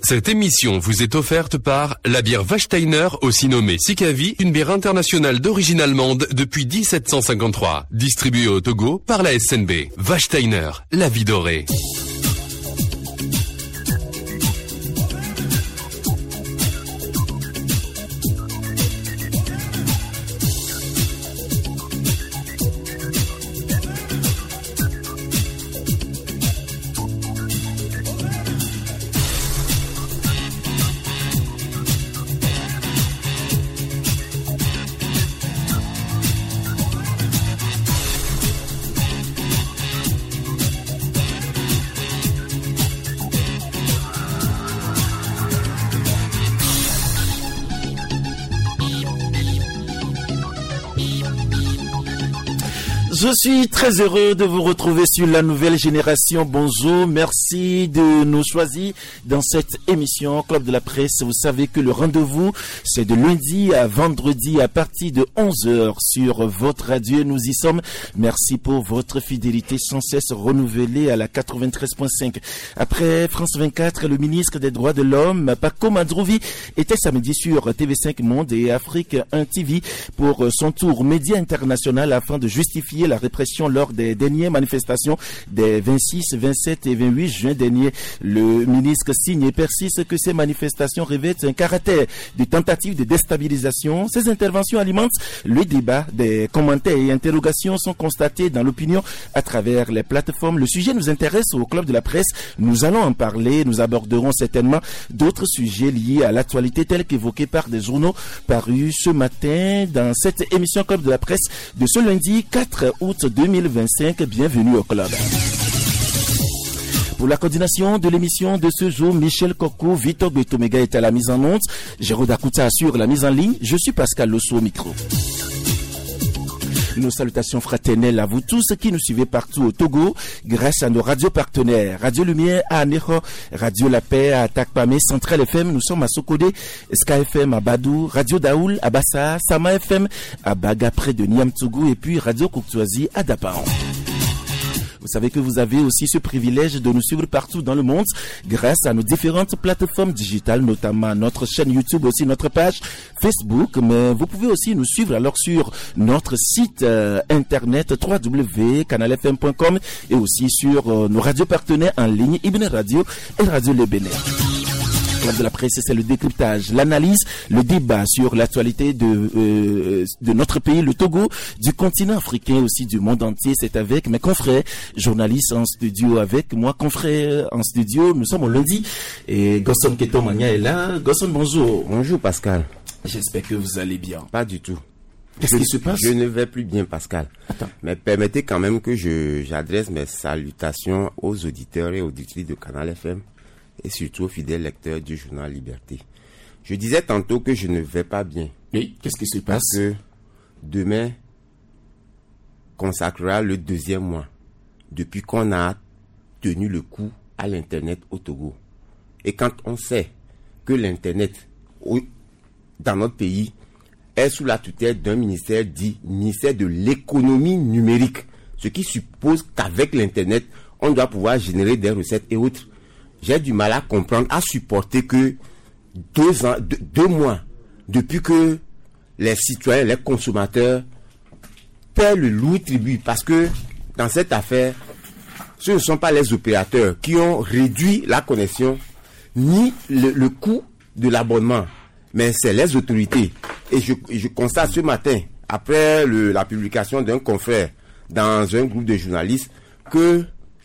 Cette émission vous est offerte par la bière Wachsteiner, aussi nommée Sikavi, une bière internationale d'origine allemande depuis 1753. Distribuée au Togo par la SNB. Wachsteiner, la vie dorée. Je suis très heureux de vous retrouver sur la nouvelle génération. Bonjour, merci de nous choisir dans cette émission Club de la Presse. Vous savez que le rendez-vous, c'est de lundi à vendredi à partir de 11h sur votre radio. Nous y sommes. Merci pour votre fidélité sans cesse renouvelée à la 93.5. Après France 24, le ministre des Droits de l'Homme, Paco Madrouvi, était samedi sur TV5 Monde et Afrique 1 TV pour son tour média international afin de justifier la répression lors des dernières manifestations des 26, 27 et 28 juin dernier. Le ministre signe et persiste que ces manifestations revêtent un caractère de tentative de déstabilisation. Ces interventions alimentent le débat. Des commentaires et interrogations sont constatés dans l'opinion à travers les plateformes. Le sujet nous intéresse au Club de la Presse. Nous allons en parler. Nous aborderons certainement d'autres sujets liés à l'actualité tels qu'évoqués par des journaux parus ce matin dans cette émission Club de la Presse de ce lundi 4 août 2025. Bienvenue au club. Pour la coordination de l'émission de ce jour, Michel Coco, Victor Betomega est à la mise en onde. Jérôme Dakuta assure la mise en ligne. Je suis Pascal Losso au micro. Nos salutations fraternelles à vous tous qui nous suivez partout au Togo grâce à nos radios partenaires. Radio Lumière à Anéro, Radio La Paix à Takpamé, Central FM, nous sommes à Sokodé, Ska FM à Badou, Radio Daoul à Bassa, Sama FM à Baga près de Niamtougou et puis Radio Koukouazi à Dapaon. Vous savez que vous avez aussi ce privilège de nous suivre partout dans le monde grâce à nos différentes plateformes digitales, notamment notre chaîne YouTube, aussi notre page Facebook. Mais vous pouvez aussi nous suivre alors sur notre site internet www.canalfm.com et aussi sur nos radios partenaires en ligne, Ibn Radio et Radio Le Bénin. De la presse, c'est le décryptage, l'analyse, le débat sur l'actualité de notre pays, le Togo, du continent africain, aussi du monde entier. C'est avec mes confrères journalistes en studio, avec moi, confrères en studio. Nous sommes au lundi et Gosson Ketomania est là. Gosson, bonjour. Bonjour Pascal. J'espère que vous allez bien. Pas du tout. Qu'est-ce qui se passe? Je ne vais plus bien, Pascal. Attends. Mais permettez quand même que j'adresse mes salutations aux auditeurs et auditrices de Canal FM. Et surtout aux fidèles lecteurs du journal Liberté. Je disais tantôt que je ne vais pas bien. Oui, qu'est-ce qui se passe? Parce que demain consacrera le 2e mois depuis qu'on a tenu le coup à l'Internet au Togo. Et quand on sait que l'Internet dans notre pays est sous la tutelle d'un ministère dit ministère de l'économie numérique, ce qui suppose qu'avec l'Internet, on doit pouvoir générer des recettes et autres. J'ai du mal à comprendre, à supporter que 2 mois depuis que les citoyens, les consommateurs paient le lourd tribut, parce que dans cette affaire, ce ne sont pas les opérateurs qui ont réduit la connexion ni le coût de l'abonnement, mais c'est les autorités. Et je constate ce matin, après la publication d'un confrère dans un groupe de journalistes, que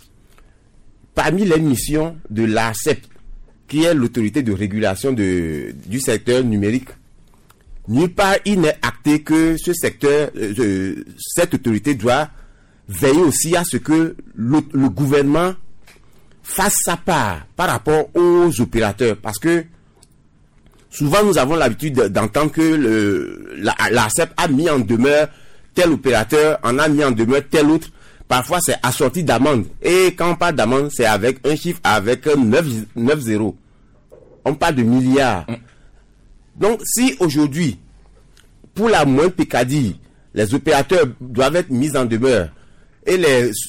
parmi les missions de l'ARCEP, qui est l'autorité de régulation du secteur numérique, nulle part il n'est acté que ce secteur, cette autorité doit veiller aussi à ce que le gouvernement fasse sa part par rapport aux opérateurs. Parce que souvent nous avons l'habitude d'entendre que l'ARCEP a mis en demeure tel opérateur, en a mis en demeure tel autre. Parfois, c'est assorti d'amende. Et quand on parle d'amende, c'est avec un chiffre avec 9 zéros. On parle de milliards. Donc, si aujourd'hui, pour la moindre pécadille, les opérateurs doivent être mis en demeure et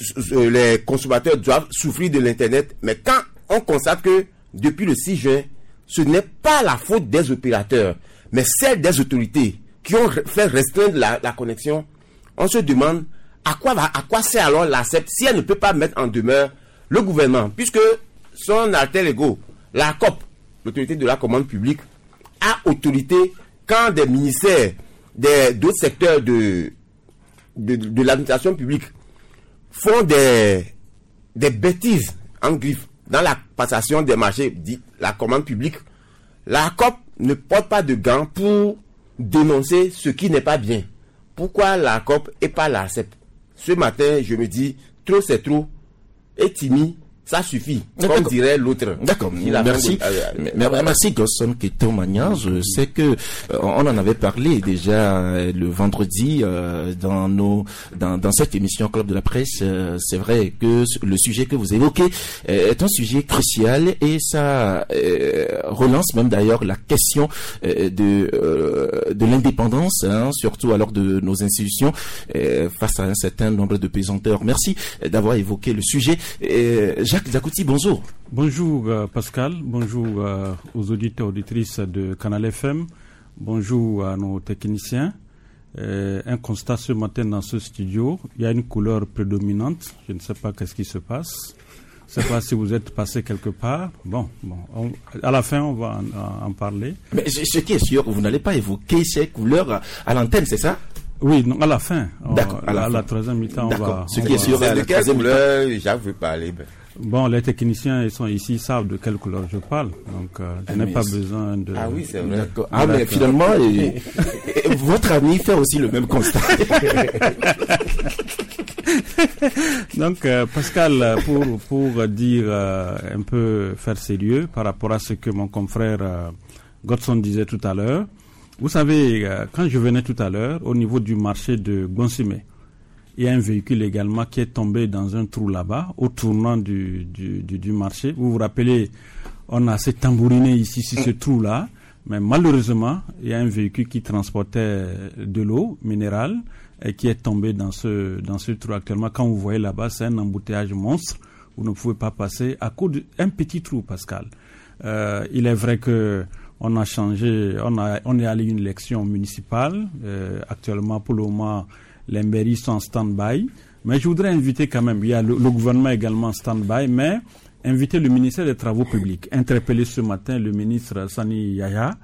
les consommateurs doivent souffrir de l'Internet, mais quand on constate que depuis le 6 juin, ce n'est pas la faute des opérateurs, mais celle des autorités qui ont fait restreindre la connexion. On se demande à quoi sert alors l'ARCEP si elle ne peut pas mettre en demeure le gouvernement, puisque son alter ego, la COP, l'autorité de la commande publique, a autorité quand des ministères d'autres secteurs de l'administration publique font des bêtises en griffe dans la passation des marchés, dit la commande publique. La COP ne porte pas de gants pour dénoncer ce qui n'est pas bien. Pourquoi la COP et pas l'ARCEP? Ce matin, je me dis, trop c'est trop, et Timi, ça suffit, comme dirait l'autre. D'accord, merci. Merci Gosson Ketomania. Je sais que on en avait parlé déjà le vendredi dans cette émission Club de la Presse. C'est vrai que le sujet que vous évoquez est un sujet crucial et ça relance même d'ailleurs la question de l'indépendance, surtout alors de nos institutions face à un certain nombre de pesanteurs. Merci d'avoir évoqué le sujet. Jacques Zakouti, bonjour. Bonjour Pascal, bonjour aux auditeurs et auditrices de Canal FM, bonjour à nos techniciens. Un constat ce matin dans ce studio, il y a une couleur prédominante, je ne sais pas qu'est-ce qui se passe. Je ne sais pas si vous êtes passé quelque part. Bon, à la fin, on va en parler. Mais ce qui est sûr, vous n'allez pas évoquer ces couleurs à l'antenne, c'est ça? Oui, non, à la fin. D'accord, à la troisième mi-temps, on va... Ce qui est sûr, c'est de quelle couleur Jacques veut parler? Bon, les techniciens, ils sont ici, savent de quelle couleur je parle. Donc, je n'ai pas besoin de... Ah oui, c'est vrai. D'accord. Mais finalement, votre ami fait aussi le même constat. Donc, Pascal, pour dire un peu faire sérieux par rapport à ce que mon confrère Godson disait tout à l'heure, vous savez, quand je venais tout à l'heure, au niveau du marché de Gonsimé, il y a un véhicule également qui est tombé dans un trou là-bas, au tournant du marché. Vous vous rappelez, on a assez tambouriné ici sur ce trou-là, mais malheureusement, il y a un véhicule qui transportait de l'eau minérale et qui est tombé dans ce trou actuellement. Quand vous voyez là-bas, c'est un embouteillage monstre. Vous ne pouvez pas passer à cause d'un petit trou, Pascal. Il est vrai que on a changé, on est allé à une élection municipale. Actuellement, pour le moment, les mairies sont en stand-by, mais je voudrais inviter quand même, il y a le gouvernement également en stand-by, mais inviter le ministère des Travaux publics, interpeller ce matin le ministre Sani Yaya,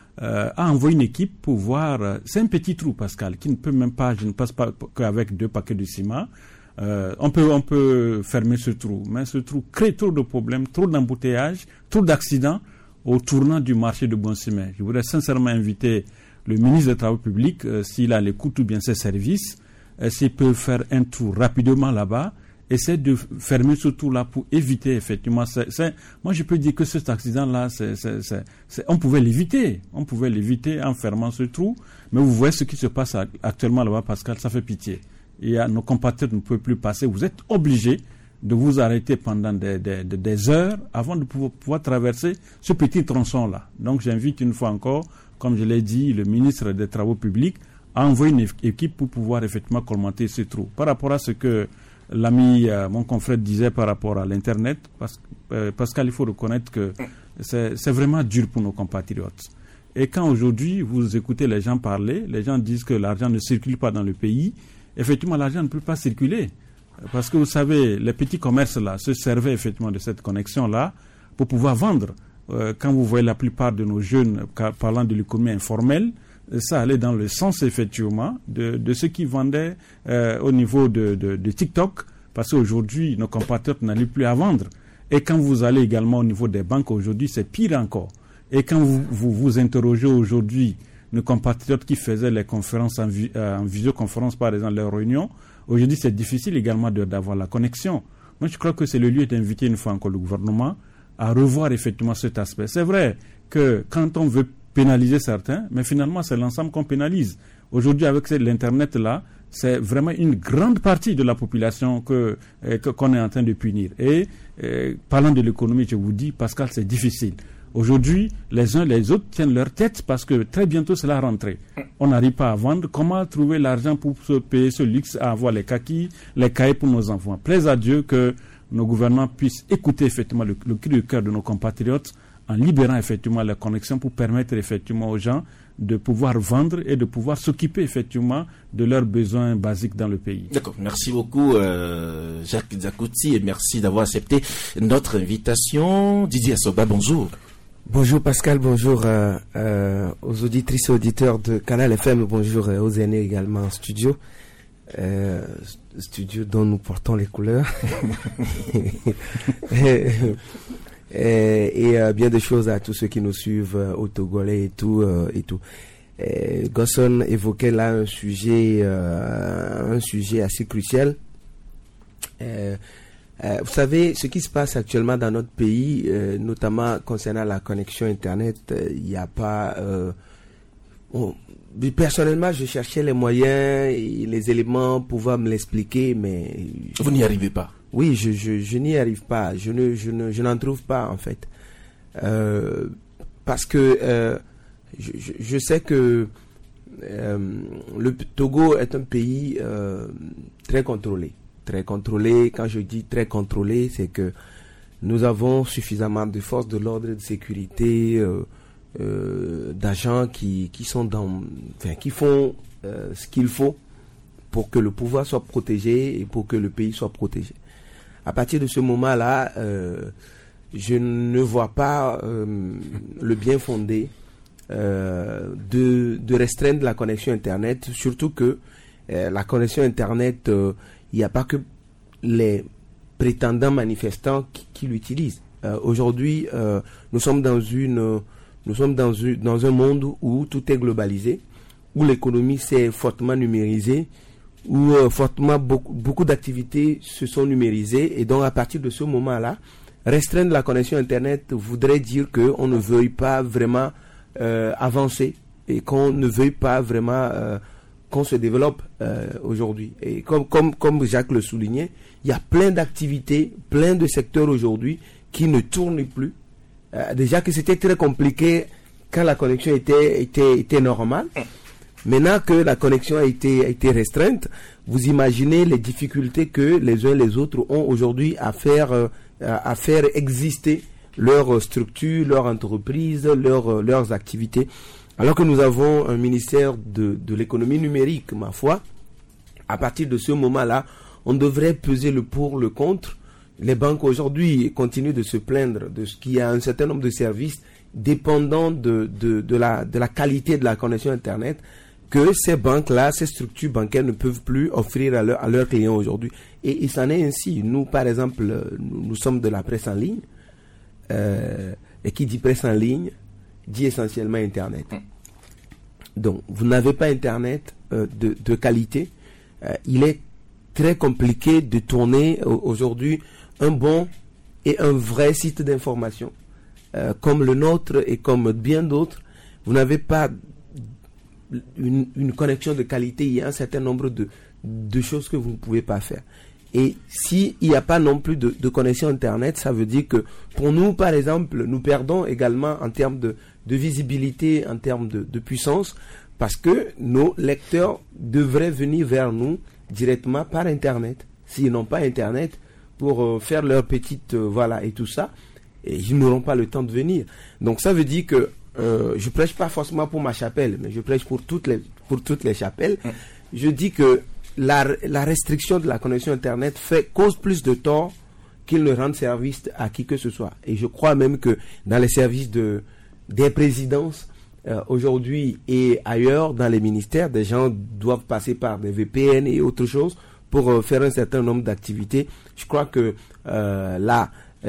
a envoyé une équipe pour voir, c'est un petit trou Pascal, qui ne peut même pas, je ne passe pas qu'avec 2 paquets de ciment, on peut fermer ce trou, mais ce trou crée trop de problèmes, trop d'embouteillages, trop d'accidents au tournant du marché de Gonsimé. Je voudrais sincèrement inviter le ministre des Travaux publics, s'il a l'écoute ou bien ses services, s'il peut faire un tour rapidement là-bas, essayer de fermer ce tour-là pour éviter effectivement. Moi, je peux dire que cet accident-là, on pouvait l'éviter. On pouvait l'éviter en fermant ce trou. Mais vous voyez ce qui se passe actuellement là-bas, Pascal, ça fait pitié. Nos compatriotes ne peuvent plus passer. Vous êtes obligés de vous arrêter pendant des heures avant de pouvoir traverser ce petit tronçon-là. Donc, j'invite une fois encore, comme je l'ai dit, le ministre des Travaux publics a envoyé une équipe pour pouvoir effectivement colmater ce trou. Par rapport à ce que l'ami, mon confrère disait par rapport à l'Internet, Pascal, il faut reconnaître que c'est vraiment dur pour nos compatriotes. Et quand aujourd'hui, vous écoutez les gens parler, les gens disent que l'argent ne circule pas dans le pays, effectivement, l'argent ne peut pas circuler. Parce que vous savez, les petits commerces là se servaient effectivement de cette connexion-là pour pouvoir vendre. Quand vous voyez la plupart de nos jeunes parlant de l'économie informelle, ça allait dans le sens effectivement de ceux qui vendaient au niveau de TikTok, parce qu'aujourd'hui nos compatriotes n'allaient plus à vendre. Et quand vous allez également au niveau des banques aujourd'hui, c'est pire encore. Et quand vous interrogez aujourd'hui nos compatriotes qui faisaient les conférences en visioconférence, par exemple leurs réunions, aujourd'hui c'est difficile également d'avoir la connexion. Moi je crois que c'est le lieu d'inviter une fois encore le gouvernement à revoir effectivement cet aspect. C'est vrai que quand on veut pénaliser certains, mais finalement c'est l'ensemble qu'on pénalise. Aujourd'hui avec l'Internet là, c'est vraiment une grande partie de la population qu'on est en train de punir. Et parlant de l'économie, je vous dis, Pascal, c'est difficile. Aujourd'hui, les uns les autres tiennent leur tête parce que très bientôt c'est la rentrée. On n'arrive pas à vendre. Comment trouver l'argent pour se payer ce luxe à avoir les kakis, les cahiers pour nos enfants? Plaise à Dieu que nos gouvernements puissent écouter effectivement le cri du cœur de nos compatriotes en libérant effectivement les connexions pour permettre effectivement aux gens de pouvoir vendre et de pouvoir s'occuper effectivement de leurs besoins basiques dans le pays. D'accord, merci beaucoup Jacques Zakouti et merci d'avoir accepté notre invitation. Didier Assoba, bonjour. Bonjour Pascal, bonjour aux auditrices et auditeurs de Canal FM, bonjour aux aînés également en studio. Studio dont nous portons les couleurs. et bien de choses à tous ceux qui nous suivent au Togolais et tout. Gosson évoquait là un sujet assez crucial. Vous savez, ce qui se passe actuellement dans notre pays, notamment concernant la connexion Internet, il n'y a pas... personnellement, je cherchais les moyens et les éléments pour pouvoir me l'expliquer, mais... Vous n'y arrivez pas? Oui, je n'y arrive pas. Je n'en trouve pas, en fait. Parce que je sais que le Togo est un pays très contrôlé. Très contrôlé. Quand je dis très contrôlé, c'est que nous avons suffisamment de forces de l'ordre et de sécurité, d'agents qui font ce qu'il faut pour que le pouvoir soit protégé et pour que le pays soit protégé. À partir de ce moment-là, je ne vois pas le bien fondé de restreindre la connexion Internet, surtout que la connexion Internet, il n'y a pas que les prétendants manifestants qui l'utilisent. Aujourd'hui, nous sommes dans un monde où tout est globalisé, où l'économie s'est fortement numérisée, où beaucoup d'activités se sont numérisées, et donc à partir de ce moment-là, restreindre la connexion Internet voudrait dire qu'on ne veuille pas vraiment avancer et qu'on ne veuille pas vraiment qu'on se développe aujourd'hui. Et comme Jacques le soulignait, il y a plein d'activités, plein de secteurs aujourd'hui qui ne tournent plus. Déjà que c'était très compliqué quand la connexion était normale. Maintenant que la connexion a été restreinte, vous imaginez les difficultés que les uns et les autres ont aujourd'hui à faire exister leur structure, leur entreprise, leurs activités. Alors que nous avons un ministère de l'économie numérique, ma foi, à partir de ce moment-là, on devrait peser le pour, le contre. Les banques aujourd'hui continuent de se plaindre de ce qu'il y a un certain nombre de services dépendant de la qualité de la connexion Internet que ces banques-là, ces structures bancaires ne peuvent plus offrir à leurs clients aujourd'hui. Et c'en est ainsi. Nous, par exemple, nous sommes de la presse en ligne. Et qui dit presse en ligne, dit essentiellement Internet. Donc, vous n'avez pas Internet de qualité. Il est très compliqué de tourner aujourd'hui un bon et un vrai site d'information. Comme le nôtre et comme bien d'autres, vous n'avez pas une connexion de qualité. Il y a un certain nombre de choses que vous ne pouvez pas faire. Et s'il n'y a pas non plus de connexion Internet, ça veut dire que pour nous, par exemple, nous perdons également en termes de visibilité, en termes de puissance, parce que nos lecteurs devraient venir vers nous directement par Internet. S'ils n'ont pas Internet pour faire leur petite... voilà, et tout ça, et ils n'auront pas le temps de venir. Donc ça veut dire que je prêche pas forcément pour ma chapelle, mais je prêche pour toutes les chapelles. Je dis que la restriction de la connexion Internet cause plus de tort qu'il ne rende service à qui que ce soit. Et je crois même que dans les services des présidences, aujourd'hui et ailleurs, dans les ministères, des gens doivent passer par des VPN et autre chose pour faire un certain nombre d'activités. Je crois que là,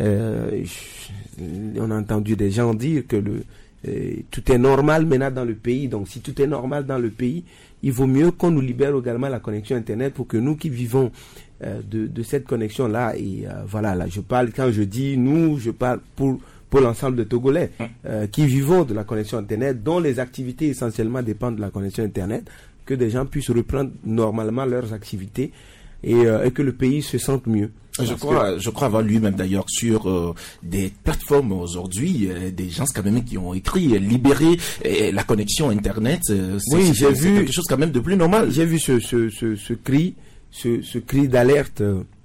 on a entendu des gens dire que tout est normal maintenant dans le pays. Donc si tout est normal dans le pays, il vaut mieux qu'on nous libère également la connexion Internet pour que nous qui vivons de cette connexion-là, et voilà, là je parle, quand je dis nous, je parle pour l'ensemble de Togolais qui vivons de la connexion Internet, dont les activités essentiellement dépendent de la connexion Internet, que des gens puissent reprendre normalement leurs activités et que le pays se sente mieux. Je crois avoir lu même d'ailleurs sur des plateformes aujourd'hui, des gens quand même qui ont écrit libérer la connexion Internet. Oui, j'ai vu quelque chose quand même de plus normal. J'ai vu ce cri d'alerte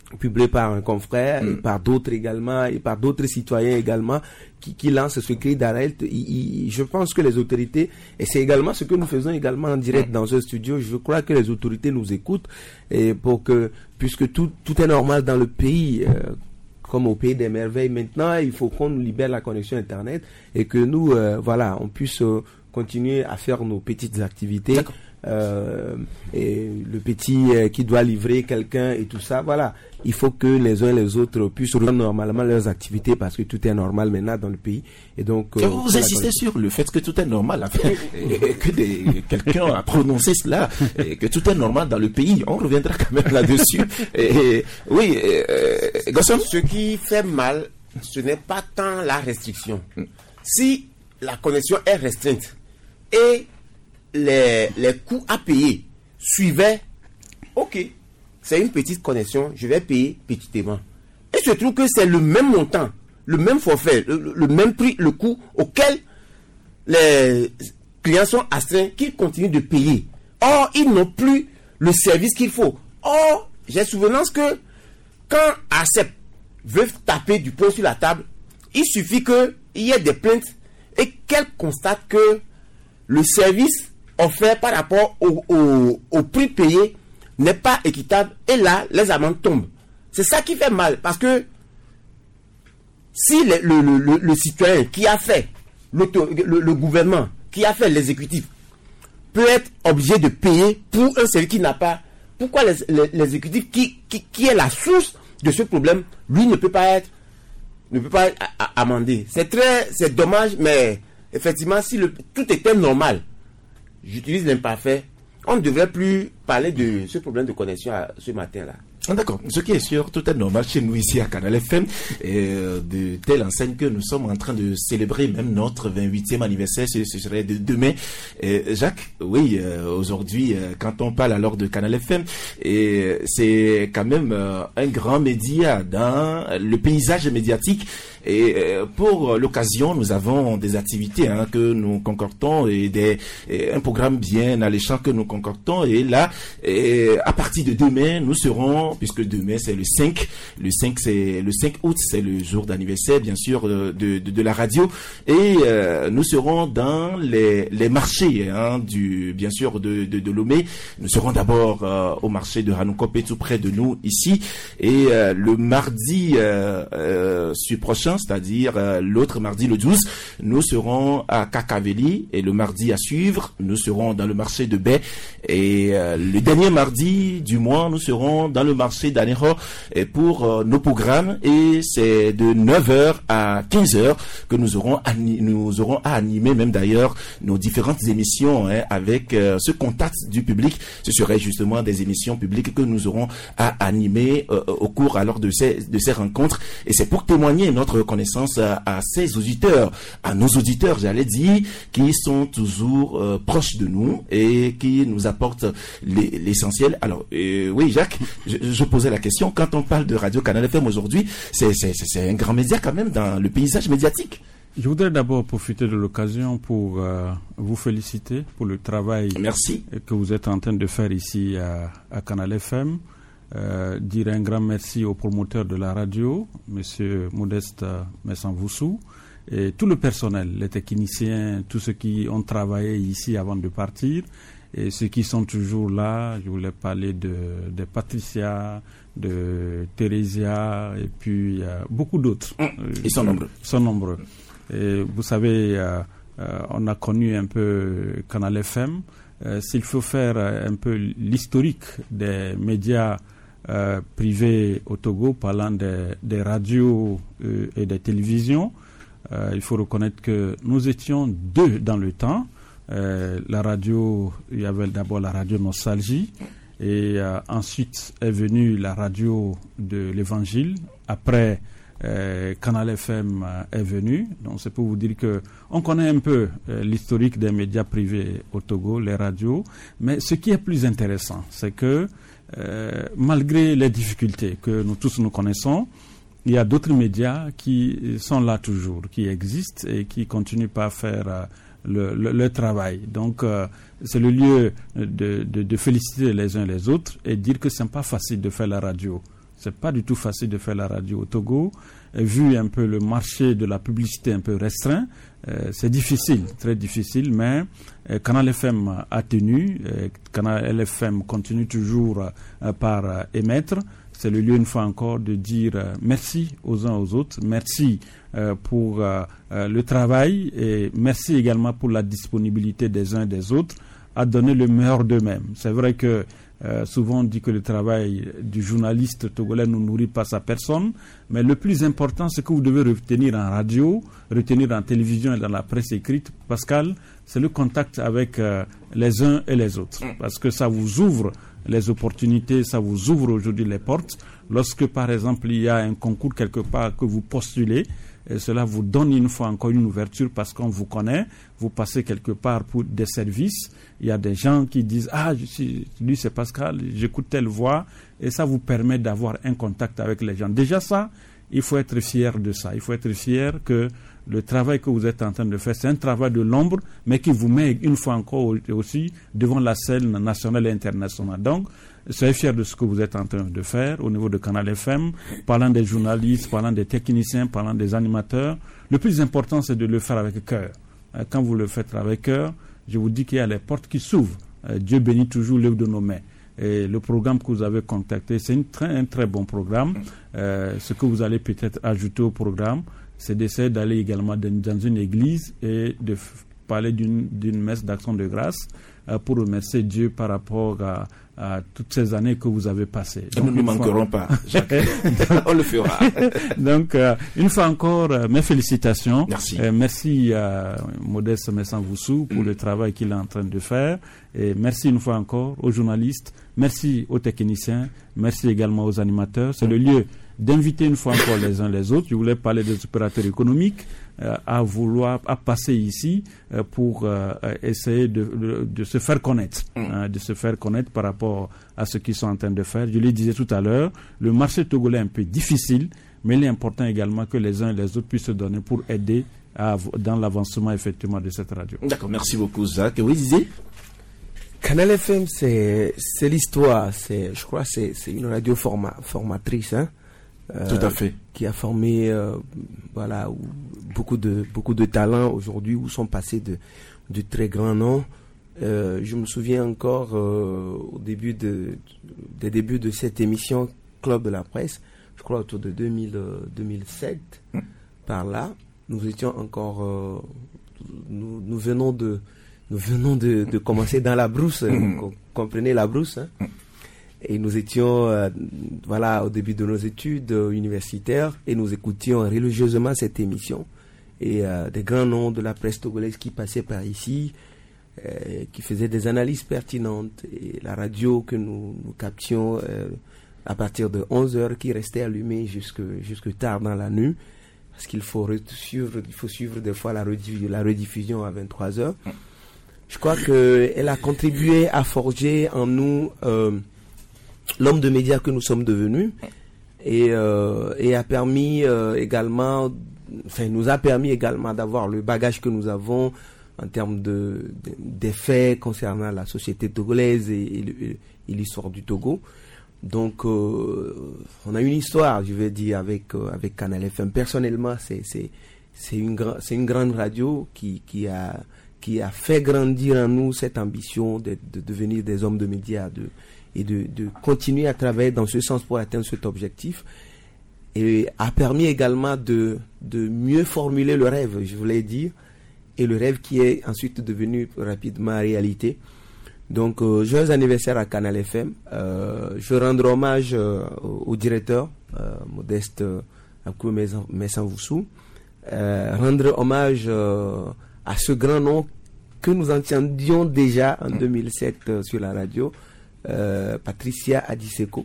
publié par un confrère, et par d'autres également, et par d'autres citoyens également, qui lancent ce cri d'alerte. Je pense que les autorités, et c'est également ce que nous faisons également en direct dans un studio, je crois que les autorités nous écoutent, et puisque tout est normal dans le pays, comme au pays des merveilles maintenant, il faut qu'on nous libère la connexion Internet, et que nous, on puisse continuer à faire nos petites activités. D'accord. Et le petit qui doit livrer quelqu'un et tout ça, voilà, il faut que les uns et les autres puissent reprendre normalement leurs activités, parce que tout est normal maintenant dans le pays. Et donc vous insistez sur le fait que tout est normal, enfin, que quelqu'un a prononcé cela, et que tout est normal dans le pays. On reviendra quand même là-dessus. Oui, Gosson. Ce qui fait mal, ce n'est pas tant la restriction. Si la connexion est restreinte et les coûts à payer suivaient, ok, c'est une petite connexion, je vais payer petitement. Et se trouve que c'est le même montant, le même forfait, le même prix, le coût auquel les clients sont astreints, qu'ils continuent de payer. Or, ils n'ont plus le service qu'il faut. Or, j'ai souvenance que quand ARCEP veut taper du poing sur la table, il suffit qu'il y ait des plaintes et qu'elle constate que le service offert par rapport au prix payé n'est pas équitable, et là, les amendes tombent. C'est ça qui fait mal, parce que si le citoyen qui a fait, le gouvernement qui a fait l'exécutif, peut être obligé de payer pour un service qui n'a pas, pourquoi l'exécutif qui est la source de ce problème, lui ne peut pas être amendé. C'est dommage, mais effectivement, si tout était normal, j'utilise l'imparfait, on ne devrait plus parler de ce problème de connexion ce matin-là. D'accord. Ce qui est sûr, tout est normal chez nous ici à Canal FM, de telle enseigne que nous sommes en train de célébrer même notre 28e anniversaire, ce serait demain. Jacques, oui, aujourd'hui, quand on parle alors de Canal FM, c'est quand même un grand média dans le paysage médiatique. Et pour l'occasion, nous avons des activités que nous concoctons, et un programme bien alléchant que nous concoctons. Et là, à partir de demain, nous serons, puisque demain c'est le 5 août, c'est le jour d'anniversaire bien sûr de la radio, et nous serons dans les marchés bien sûr de Lomé. Nous serons d'abord au marché de Hanoukope, tout près de nous ici, et le mardi prochain, c'est-à-dire l'autre mardi, le 12, nous serons à Kakaveli, et le mardi à suivre, nous serons dans le marché de Baie, et le dernier mardi du mois, nous serons dans le marché d'Anéro pour nos programmes, et c'est de 9h à 15h que nous aurons à animer même d'ailleurs nos différentes émissions avec ce contact du public. Ce serait justement des émissions publiques que nous aurons à animer au cours alors de ces rencontres, et c'est pour témoigner notre reconnaissance à ces auditeurs, à nos auditeurs, j'allais dire, qui sont toujours proches de nous et qui nous apportent l'essentiel. Alors, oui, Jacques, je posais la question, quand on parle de Radio Canal FM aujourd'hui, c'est un grand média quand même dans le paysage médiatique. Je voudrais d'abord profiter de l'occasion pour vous féliciter pour le travail que vous êtes en train de faire ici à Canal FM. Dire un grand merci aux promoteurs de la radio, Monsieur Modeste Messanvoussou, et tout le personnel, les techniciens, tous ceux qui ont travaillé ici avant de partir, et ceux qui sont toujours là. Je voulais parler de Patricia, de Thérésia, et puis beaucoup d'autres. Ils sont nombreux. Et vous savez, on a connu un peu Canal FM. S'il faut faire un peu l'historique des médias privés au Togo, parlant des radios et des télévisions, il faut reconnaître que nous étions deux dans le temps. La radio, il y avait d'abord la radio Nostalgie, et ensuite est venue la radio de l'Évangile. Après, Canal FM est venu. Donc c'est pour vous dire que on connaît un peu l'historique des médias privés au Togo, les radios. Mais ce qui est plus intéressant, c'est que malgré les difficultés que nous tous nous connaissons, il y a d'autres médias qui sont là toujours, qui existent et qui continuent pas à faire le travail. Donc c'est le lieu de féliciter les uns les autres et dire que c'est pas facile de faire la radio C'est pas du tout facile de faire la radio au Togo. Vu un peu le marché de la publicité un peu restreint, c'est difficile, très difficile, mais Canal FM a tenu, Canal LFM continue toujours par émettre. C'est le lieu une fois encore de dire merci aux uns aux autres, merci pour le travail et merci également pour la disponibilité des uns et des autres à donner le meilleur d'eux-mêmes. C'est vrai que souvent on dit que le travail du journaliste togolais ne nourrit pas sa personne, mais le plus important, c'est que vous devez retenir en radio, retenir en télévision et dans la presse écrite, Pascal, c'est le contact avec les uns et les autres. Parce que ça vous ouvre les opportunités, ça vous ouvre aujourd'hui les portes. Lorsque, par exemple, il y a un concours quelque part que vous postulez, et cela vous donne une fois encore une ouverture parce qu'on vous connaît, vous passez quelque part pour des services. Il y a des gens qui disent « Ah, lui c'est Pascal, j'écoute telle voix » et ça vous permet d'avoir un contact avec les gens. Déjà ça, il faut être fier de ça. Il faut être fier que le travail que vous êtes en train de faire, c'est un travail de l'ombre, mais qui vous met une fois encore aussi devant la scène nationale et internationale. Donc, soyez fiers de ce que vous êtes en train de faire au niveau de Canal FM, parlant des journalistes, parlant des techniciens, parlant des animateurs. Le plus important, c'est de le faire avec cœur. Quand vous le faites avec cœur, je vous dis qu'il y a les portes qui s'ouvrent. Dieu bénit toujours l'œuvre de nos mains. Et le programme que vous avez contacté, c'est un très bon programme. Ce que vous allez peut-être ajouter au programme, c'est d'essayer d'aller également dans une église et de parler d'une messe d'action de grâce pour remercier Dieu par rapport à toutes ces années que vous avez passées. Donc, nous ne manquerons pas, Jacques. On le fera. Donc, une fois encore, mes félicitations. Merci. Merci à Modeste Messanvoussou pour le travail qu'il est en train de faire. Et merci une fois encore aux journalistes. Merci aux techniciens. Merci également aux animateurs. C'est le lieu d'inviter une fois encore les uns les autres. Je voulais parler des opérateurs économiques à passer ici pour essayer de se faire connaître, de se faire connaître par rapport à ce qu'ils sont en train de faire. Je le disais tout à l'heure, le marché togolais est un peu difficile, mais il est important également que les uns et les autres puissent se donner pour aider dans l'avancement effectivement de cette radio. D'accord, merci beaucoup Zach. Oui, Zizi? Canal FM, c'est l'histoire. Je crois que c'est une radio formatrice, hein. Tout à fait. Qui a formé beaucoup de talents aujourd'hui, où sont passés de très grands noms. Je me souviens encore au début des débuts de cette émission Club de la Presse, je crois autour de 2007, par là, nous étions encore, nous venons de commencer dans la brousse, vous comprenez la brousse, hein? Et nous étions au début de nos études universitaires et nous écoutions religieusement cette émission. Et des grands noms de la presse togolaise qui passaient par ici, qui faisaient des analyses pertinentes. Et la radio que nous captions à partir de 11h, qui restait allumée jusque tard dans la nuit, parce qu'il faut suivre des fois la rediffusion à 23h. Je crois qu'elle a contribué à forger en nous l'homme de médias que nous sommes devenus et a permis également, nous a permis également d'avoir le bagage que nous avons en termes des faits concernant la société togolaise et l'histoire du Togo. Donc on a une histoire, je vais dire, avec Canal FM. Personnellement, c'est une grande radio qui a fait grandir en nous cette ambition de devenir des hommes de médias, et de continuer à travailler dans ce sens pour atteindre cet objectif, et a permis également de mieux formuler le rêve, je voulais dire, et le rêve qui est ensuite devenu rapidement réalité. Donc joyeux anniversaire à Canal FM. Je rends hommage au directeur Modeste Messanvoussou, rendre hommage à ce grand nom que nous entendions déjà en 2007 sur la radio, Patricia Adiseko,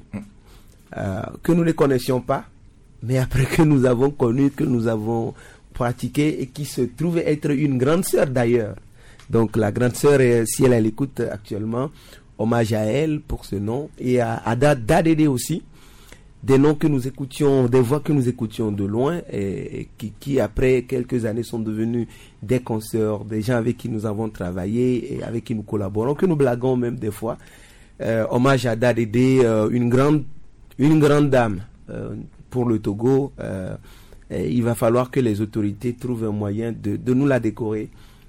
que nous ne connaissions pas, mais après que nous avons connu, que nous avons pratiqué, et qui se trouvait être une grande sœur d'ailleurs. Donc la grande sœur, si elle l'écoute actuellement, hommage à elle pour ce nom, et à Dadede aussi, des noms que nous écoutions, des voix que nous écoutions de loin, et qui après quelques années sont devenus des consoeurs, des gens avec qui nous avons travaillé et avec qui nous collaborons, que nous blaguons même des fois. Hommage à Dadede, une grande une grande dame pour le Togo. Il va falloir que les autorités trouvent un moyen de nous la décorer.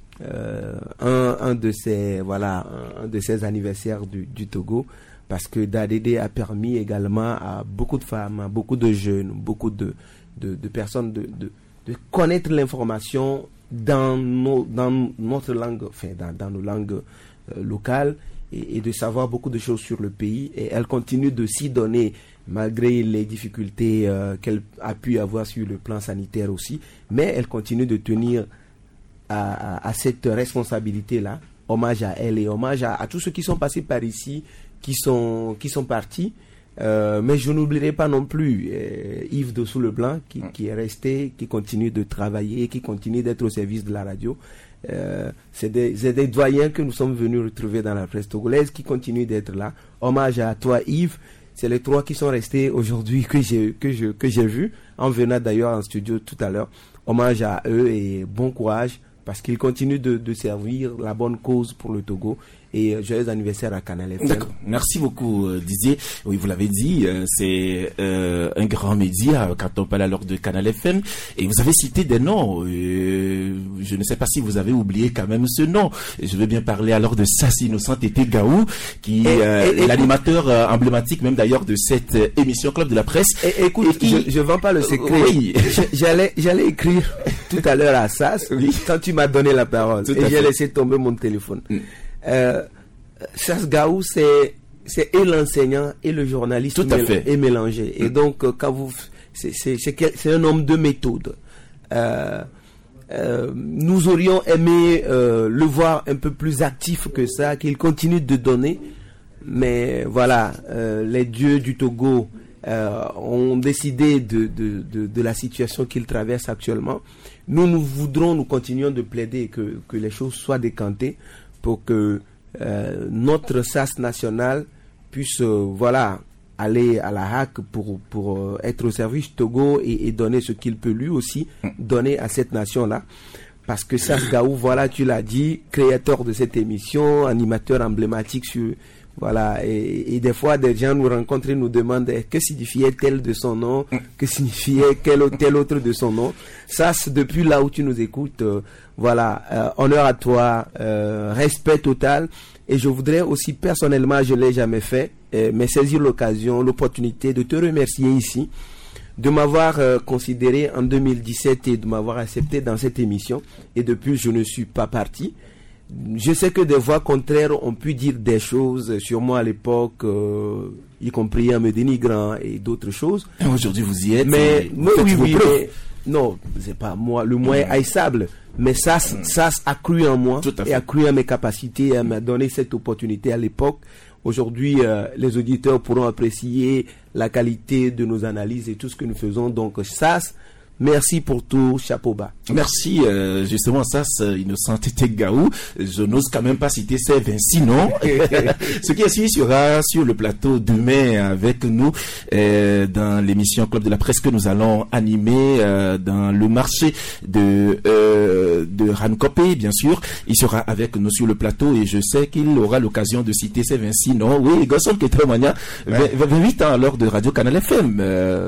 Un de ces anniversaires du Togo, parce que Dadede a permis également à beaucoup de femmes, à beaucoup de jeunes, beaucoup de personnes de connaître l'information dans notre langue, enfin dans nos langues locales, et de savoir beaucoup de choses sur le pays. Et elle continue de s'y donner malgré les difficultés qu'elle a pu avoir sur le plan sanitaire aussi, mais elle continue de tenir à cette responsabilité-là. Hommage à elle et hommage à tous ceux qui sont passés par ici, qui sont partis. Mais je n'oublierai pas non plus Yves Dessous-Leblanc qui est resté, qui continue de travailler, qui continue d'être au service de la radio. C'est des doyens que nous sommes venus retrouver dans la presse togolaise qui continuent d'être là. Hommage à toi, Yves. C'est les 3 qui sont restés aujourd'hui que j'ai vu en venant d'ailleurs en studio tout à l'heure. Hommage à eux et bon courage parce qu'ils continuent de servir la bonne cause pour le Togo. Et joyeux anniversaire à Canal FM. D'accord. Merci beaucoup, Didier. Oui, vous l'avez dit, c'est un grand média quand on parle alors de Canal FM. Et vous avez cité des noms. Je ne sais pas si vous avez oublié quand même ce nom. Je veux bien parler alors de Sassi Innocent Tété Gaou, qui est l'animateur emblématique même d'ailleurs de cette émission Club de la Presse. Écoute, je vends pas le secret. Oui. J'allais écrire tout à l'heure à Sass, quand tu m'as donné la parole. Et j'ai laissé tomber mon téléphone. Sass Gaou, c'est et l'enseignant et le journaliste est mélangé. Et donc, quand c'est un homme de méthode. Nous aurions aimé le voir un peu plus actif que ça, qu'il continue de donner. Mais voilà, les dieux du Togo ont décidé de la situation qu'il traverse actuellement. Nous continuons de plaider que les choses soient décantées pour que notre SAS national puisse aller à la HAC pour être au service Togo et donner ce qu'il peut lui aussi donner à cette nation-là. Parce que SAS Gaou, tu l'as dit, créateur de cette émission, animateur emblématique et des fois des gens nous rencontrent et nous demandent que signifiait tel de son nom, que signifiait tel autre de son nom. SAS, depuis là où tu nous écoutes, honneur à toi, respect total. Et je voudrais aussi personnellement, je l'ai jamais fait, mais saisir l'opportunité de te remercier ici, de m'avoir considéré en 2017 et de m'avoir accepté dans cette émission. Et depuis, je ne suis pas parti. Je sais que des voix contraires ont pu dire des choses sur moi à l'époque, y compris en me dénigrant et d'autres choses. Et aujourd'hui, vous y êtes. Mais non, c'est pas moi. Le moi est haïssable. Mais ça a cru en moi et a cru en mes capacités et m'a donné cette opportunité à l'époque. Aujourd'hui, les auditeurs pourront apprécier la qualité de nos analyses et tout ce que nous faisons. Donc, merci pour tout, chapeau bas. Merci, justement, Innocent Tété Gaou. Je n'ose quand même pas citer ces 26 noms. Ce qui est suivi sera sur le plateau demain avec nous dans l'émission Club de la Presse que nous allons animer dans le marché de Rankopé, bien sûr. Il sera avec nous sur le plateau et je sais qu'il aura l'occasion de citer ces 26 noms. Oui, Gosson Ketremania, 28 ans alors de Radio Canal FM.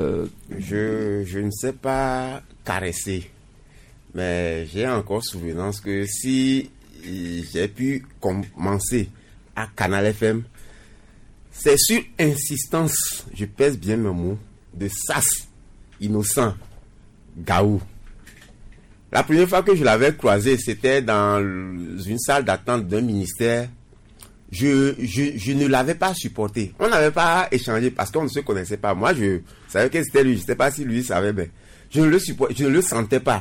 Je ne sais pas caresser, mais j'ai encore souvenance que si j'ai pu commencer à Canal FM, c'est sur insistance, je pèse bien mes mots, de Sass Innocent Gaou. La première fois que je l'avais croisé, c'était dans une salle d'attente d'un ministère. Je ne l'avais pas supporté. On n'avait pas échangé parce qu'on ne se connaissait pas. Moi, je savais que c'était lui. Je ne sais pas si lui savait, mais je ne le sentais pas.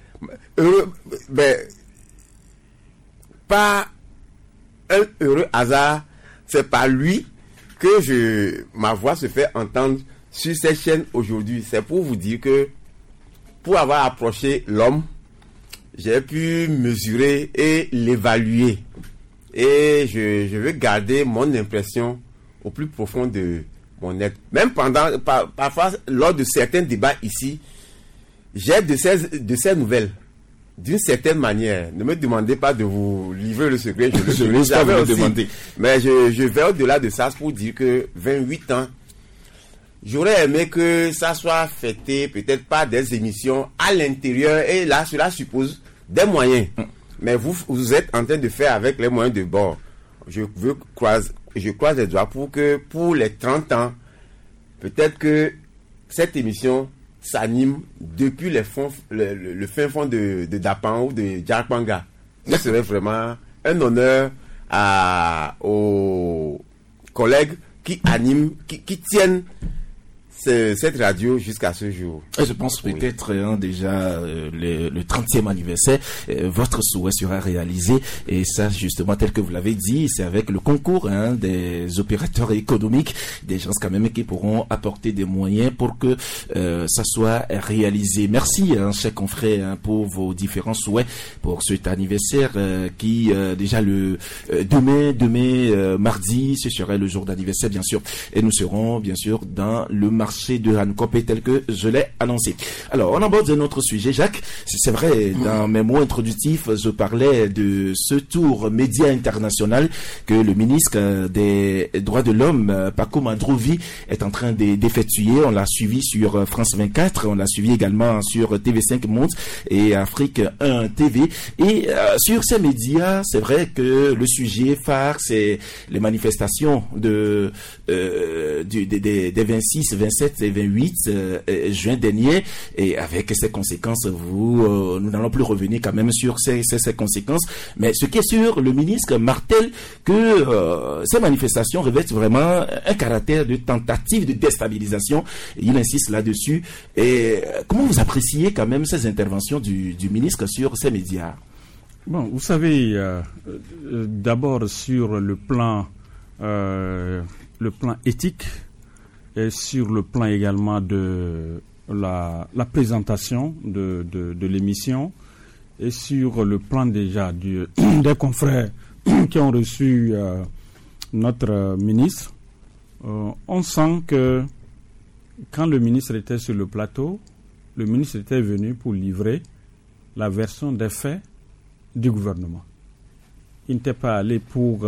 Pas un heureux hasard, c'est par lui que ma voix se fait entendre sur cette chaîne aujourd'hui. C'est pour vous dire que pour avoir approché l'homme, j'ai pu mesurer et l'évaluer. Et je veux garder mon impression au plus profond de mon être. Même parfois, lors de certains débats ici, j'ai de ces nouvelles. D'une certaine manière. Ne me demandez pas de vous livrer le secret. Je le savais aussi. Demander. Mais je vais au-delà de ça pour dire que 28 ans J'aurais aimé que ça soit fêté peut-être par des émissions à l'intérieur, et là, cela suppose des moyens. Mais vous êtes en train de faire avec les moyens de bord. Je croise les doigts pour que pour les 30 ans, peut-être que cette émission s'anime depuis le fin fond de Dapan ou de Djarpanga. Ce serait vraiment un honneur aux collègues qui animent, qui tiennent cette radio jusqu'à ce jour. Et je pense peut-être déjà le 30e anniversaire, votre souhait sera réalisé, et ça justement tel que vous l'avez dit, c'est avec le concours des opérateurs économiques, des gens quand même qui pourront apporter des moyens pour que ça soit réalisé. Merci chers confrères pour vos différents souhaits pour cet anniversaire qui déjà le demain mardi, ce serait le jour d'anniversaire bien sûr, et nous serons bien sûr dans le marché de Hancock tel que je l'ai annoncé. Alors, on aborde un autre sujet, Jacques. C'est vrai, dans mes mots introductifs, je parlais de ce tour média international que le ministre des Droits de l'Homme, Paco Mandrovi, est en train d'effectuer. On l'a suivi sur France 24, on l'a suivi également sur TV5 Monde et Afrique 1 TV. Et sur ces médias, c'est vrai que le sujet phare, c'est les manifestations des 26, 27 et 28 juin dernier, et avec ces conséquences, nous n'allons plus revenir quand même sur ces conséquences, mais ce qui est sûr, le ministre martèle que ces manifestations revêtent vraiment un caractère de tentative de déstabilisation, et il insiste là-dessus. Et comment vous appréciez quand même ces interventions du ministre sur ces médias? Bon, vous savez, d'abord sur le plan éthique, et sur le plan également de la présentation de l'émission, et sur le plan déjà des confrères qui ont reçu notre ministre, on sent que quand le ministre était sur le plateau, le ministre était venu pour livrer la version des faits du gouvernement. Il n'était pas allé pour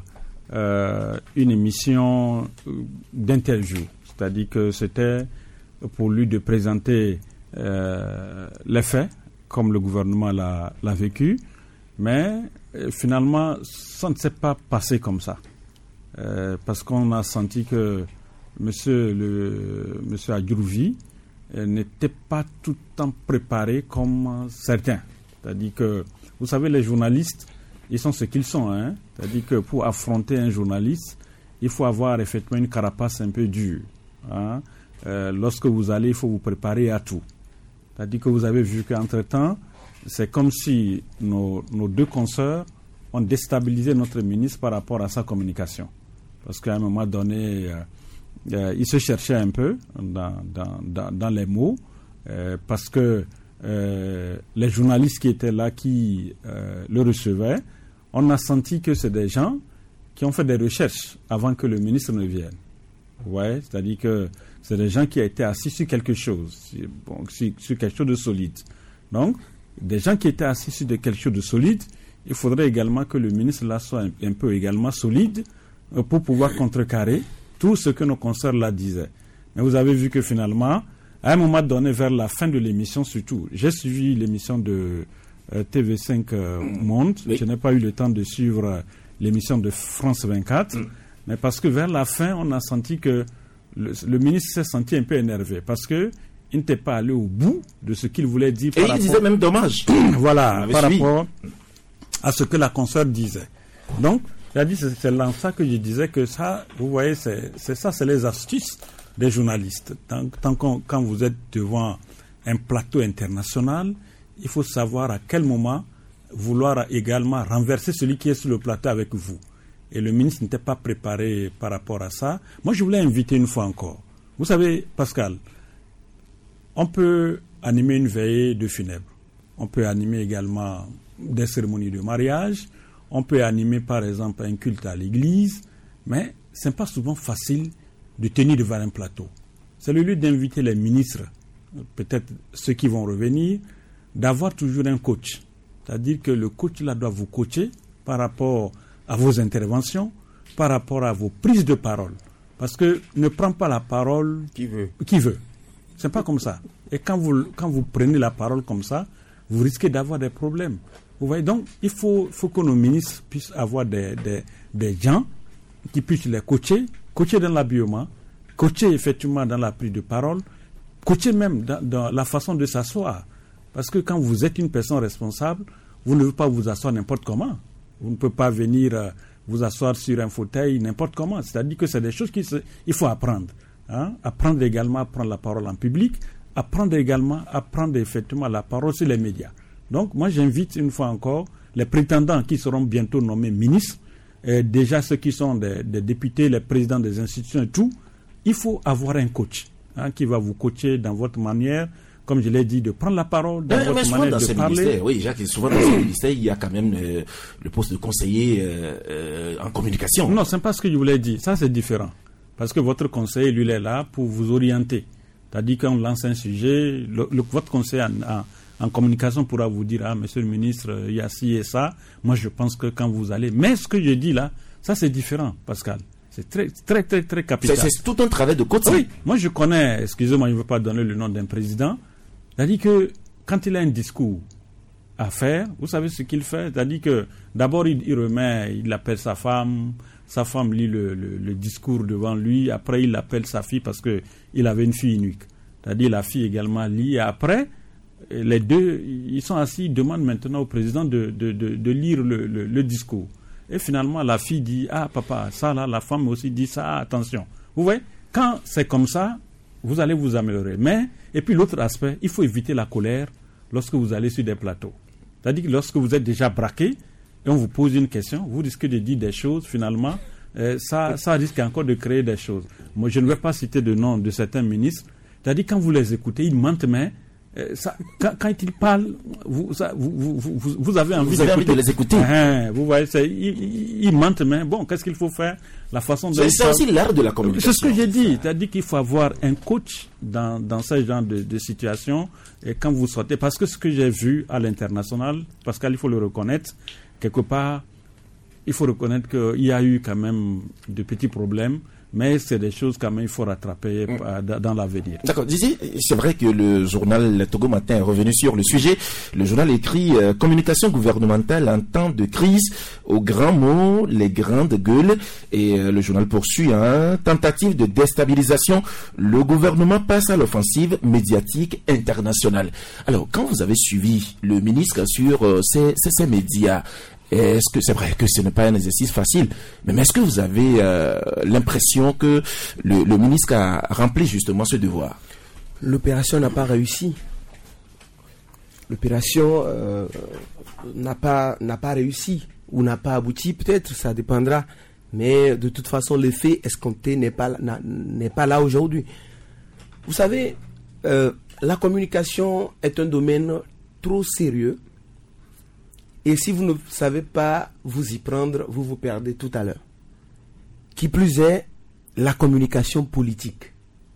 une émission d'interview. C'est-à-dire que c'était pour lui de présenter les faits, comme le gouvernement l'a vécu, mais finalement, ça ne s'est pas passé comme ça. Parce qu'on a senti que monsieur Adjourouvi n'était pas tout le temps préparé comme certains. C'est-à-dire que, vous savez, les journalistes, ils sont ce qu'ils sont. C'est-à-dire que pour affronter un journaliste, il faut avoir effectivement une carapace un peu dure. Lorsque vous allez, il faut vous préparer à tout. C'est-à-dire que vous avez vu qu'entre-temps, c'est comme si nos deux consoeurs ont déstabilisé notre ministre par rapport à sa communication. Parce qu'à un moment donné, il se cherchait un peu dans les mots, parce que les journalistes qui étaient là, qui le recevaient, on a senti que c'est des gens qui ont fait des recherches avant que le ministre ne vienne. Ouais, c'est-à-dire que c'est des gens qui ont été assis sur quelque chose, sur quelque chose de solide. Donc, des gens qui étaient assis sur quelque chose de solide, il faudrait également que le ministre là soit un peu également solide pour pouvoir contrecarrer tout ce que nos consoeurs là disaient. Mais vous avez vu que finalement, à un moment donné, vers la fin de l'émission surtout, j'ai suivi l'émission de TV5 Monde, je n'ai pas eu le temps de suivre l'émission de France 24, mais parce que vers la fin, on a senti que le ministre s'est senti un peu énervé, parce que il n'était pas allé au bout de ce qu'il voulait dire. Et il disait même dommage. Voilà, par rapport à ce que la consoeur disait. Donc, c'est dans ça que je disais que ça, vous voyez, c'est les astuces des journalistes. Quand vous êtes devant un plateau international, il faut savoir à quel moment vouloir également renverser celui qui est sur le plateau avec vous. Et le ministre n'était pas préparé par rapport à ça. Moi, je voulais inviter une fois encore. Vous savez, Pascal, on peut animer une veillée de funèbres. On peut animer également des cérémonies de mariage. On peut animer, par exemple, un culte à l'église. Mais ce n'est pas souvent facile de tenir devant un plateau. C'est le lieu d'inviter les ministres, peut-être ceux qui vont revenir, d'avoir toujours un coach. C'est-à-dire que le coach là doit vous coacher par rapport à vos interventions, par rapport à vos prises de parole. Parce que ne prend pas la parole Qui veut. C'est pas comme ça. Et quand vous prenez la parole comme ça, vous risquez d'avoir des problèmes. Vous voyez, donc il faut que nos ministres puissent avoir des gens qui puissent les coacher dans l'habillement, coacher effectivement dans la prise de parole, coacher même dans la façon de s'asseoir. Parce que quand vous êtes une personne responsable, vous ne pouvez pas vous asseoir n'importe comment. Vous ne pouvez pas venir vous asseoir sur un fauteuil n'importe comment. C'est-à-dire que c'est des choses qu'il faut apprendre. Apprendre également à prendre la parole en public, apprendre également à prendre effectivement la parole sur les médias. Donc moi j'invite une fois encore les prétendants qui seront bientôt nommés ministres, déjà ceux qui sont des députés, les présidents des institutions et tout, il faut avoir un coach qui va vous coacher dans votre manière, comme je l'ai dit, de prendre la parole, dans votre manière de parler. Oui, Jacques, souvent dans ces ministères, il y a quand même le poste de conseiller en communication. Non, c'est pas ce que je voulais dire. Ça, c'est différent. Parce que votre conseiller, lui, il est là pour vous orienter. C'est-à-dire qu'on lance un sujet, votre conseiller en communication pourra vous dire, monsieur le ministre, il y a ci et ça. Moi, je pense que quand vous allez... Mais ce que je dis là, ça, c'est différent, Pascal. C'est très, très, très, très capital. C'est tout un travail de coaching. Oui, moi, je connais, excusez-moi, je ne veux pas donner le nom d'un président. C'est-à-dire que quand il a un discours à faire, vous savez ce qu'il fait? C'est-à-dire que d'abord, il appelle sa femme lit le discours devant lui, après il appelle sa fille parce qu'il avait une fille unique. C'est-à-dire la fille également lit, et après, les deux, ils sont assis, ils demandent maintenant au président de lire le discours. Et finalement, la fille dit, papa, ça là, la femme aussi dit ça, attention. Vous voyez, quand c'est comme ça, vous allez vous améliorer. Et puis l'autre aspect, il faut éviter la colère lorsque vous allez sur des plateaux. C'est-à-dire que lorsque vous êtes déjà braqué, et on vous pose une question, vous risquez de dire des choses, finalement, ça risque encore de créer des choses. Moi, je ne vais pas citer de nom de certains ministres. C'est-à-dire, quand vous les écoutez, ils mentent, mais quand ils parlent, vous avez envie de les écouter. Vous voyez, ils mentent, mais bon, qu'est-ce qu'il faut faire? La façon de... C'est aussi l'art de la communication. C'est ce que j'ai dit. C'est-à-dire qu'il faut avoir un coach dans ce genre de situation. Et quand vous sortez, parce que ce que j'ai vu à l'international, Pascal, il faut le reconnaître, quelque part, il faut reconnaître qu'il y a eu quand même de petits problèmes, mais c'est des choses quand même il faut rattraper dans l'avenir. D'accord. Didier, c'est vrai que le journal Togo Matin est revenu sur le sujet. Le journal écrit communication gouvernementale en temps de crise, aux grands mots, les grandes gueules. Et le journal poursuit, tentative de déstabilisation. Le gouvernement passe à l'offensive médiatique internationale. Alors, quand vous avez suivi le ministre sur ces médias, est-ce que c'est vrai que ce n'est pas un exercice facile, mais est-ce que vous avez l'impression que le ministre a rempli justement ce devoir? L'opération n'a pas réussi. L'opération n'a pas réussi ou n'a pas abouti, peut-être, ça dépendra. Mais de toute façon, l'effet escompté n'est pas là aujourd'hui. Vous savez, la communication est un domaine trop sérieux. Et si vous ne savez pas vous y prendre, vous vous perdez tout à l'heure. Qui plus est, la communication politique.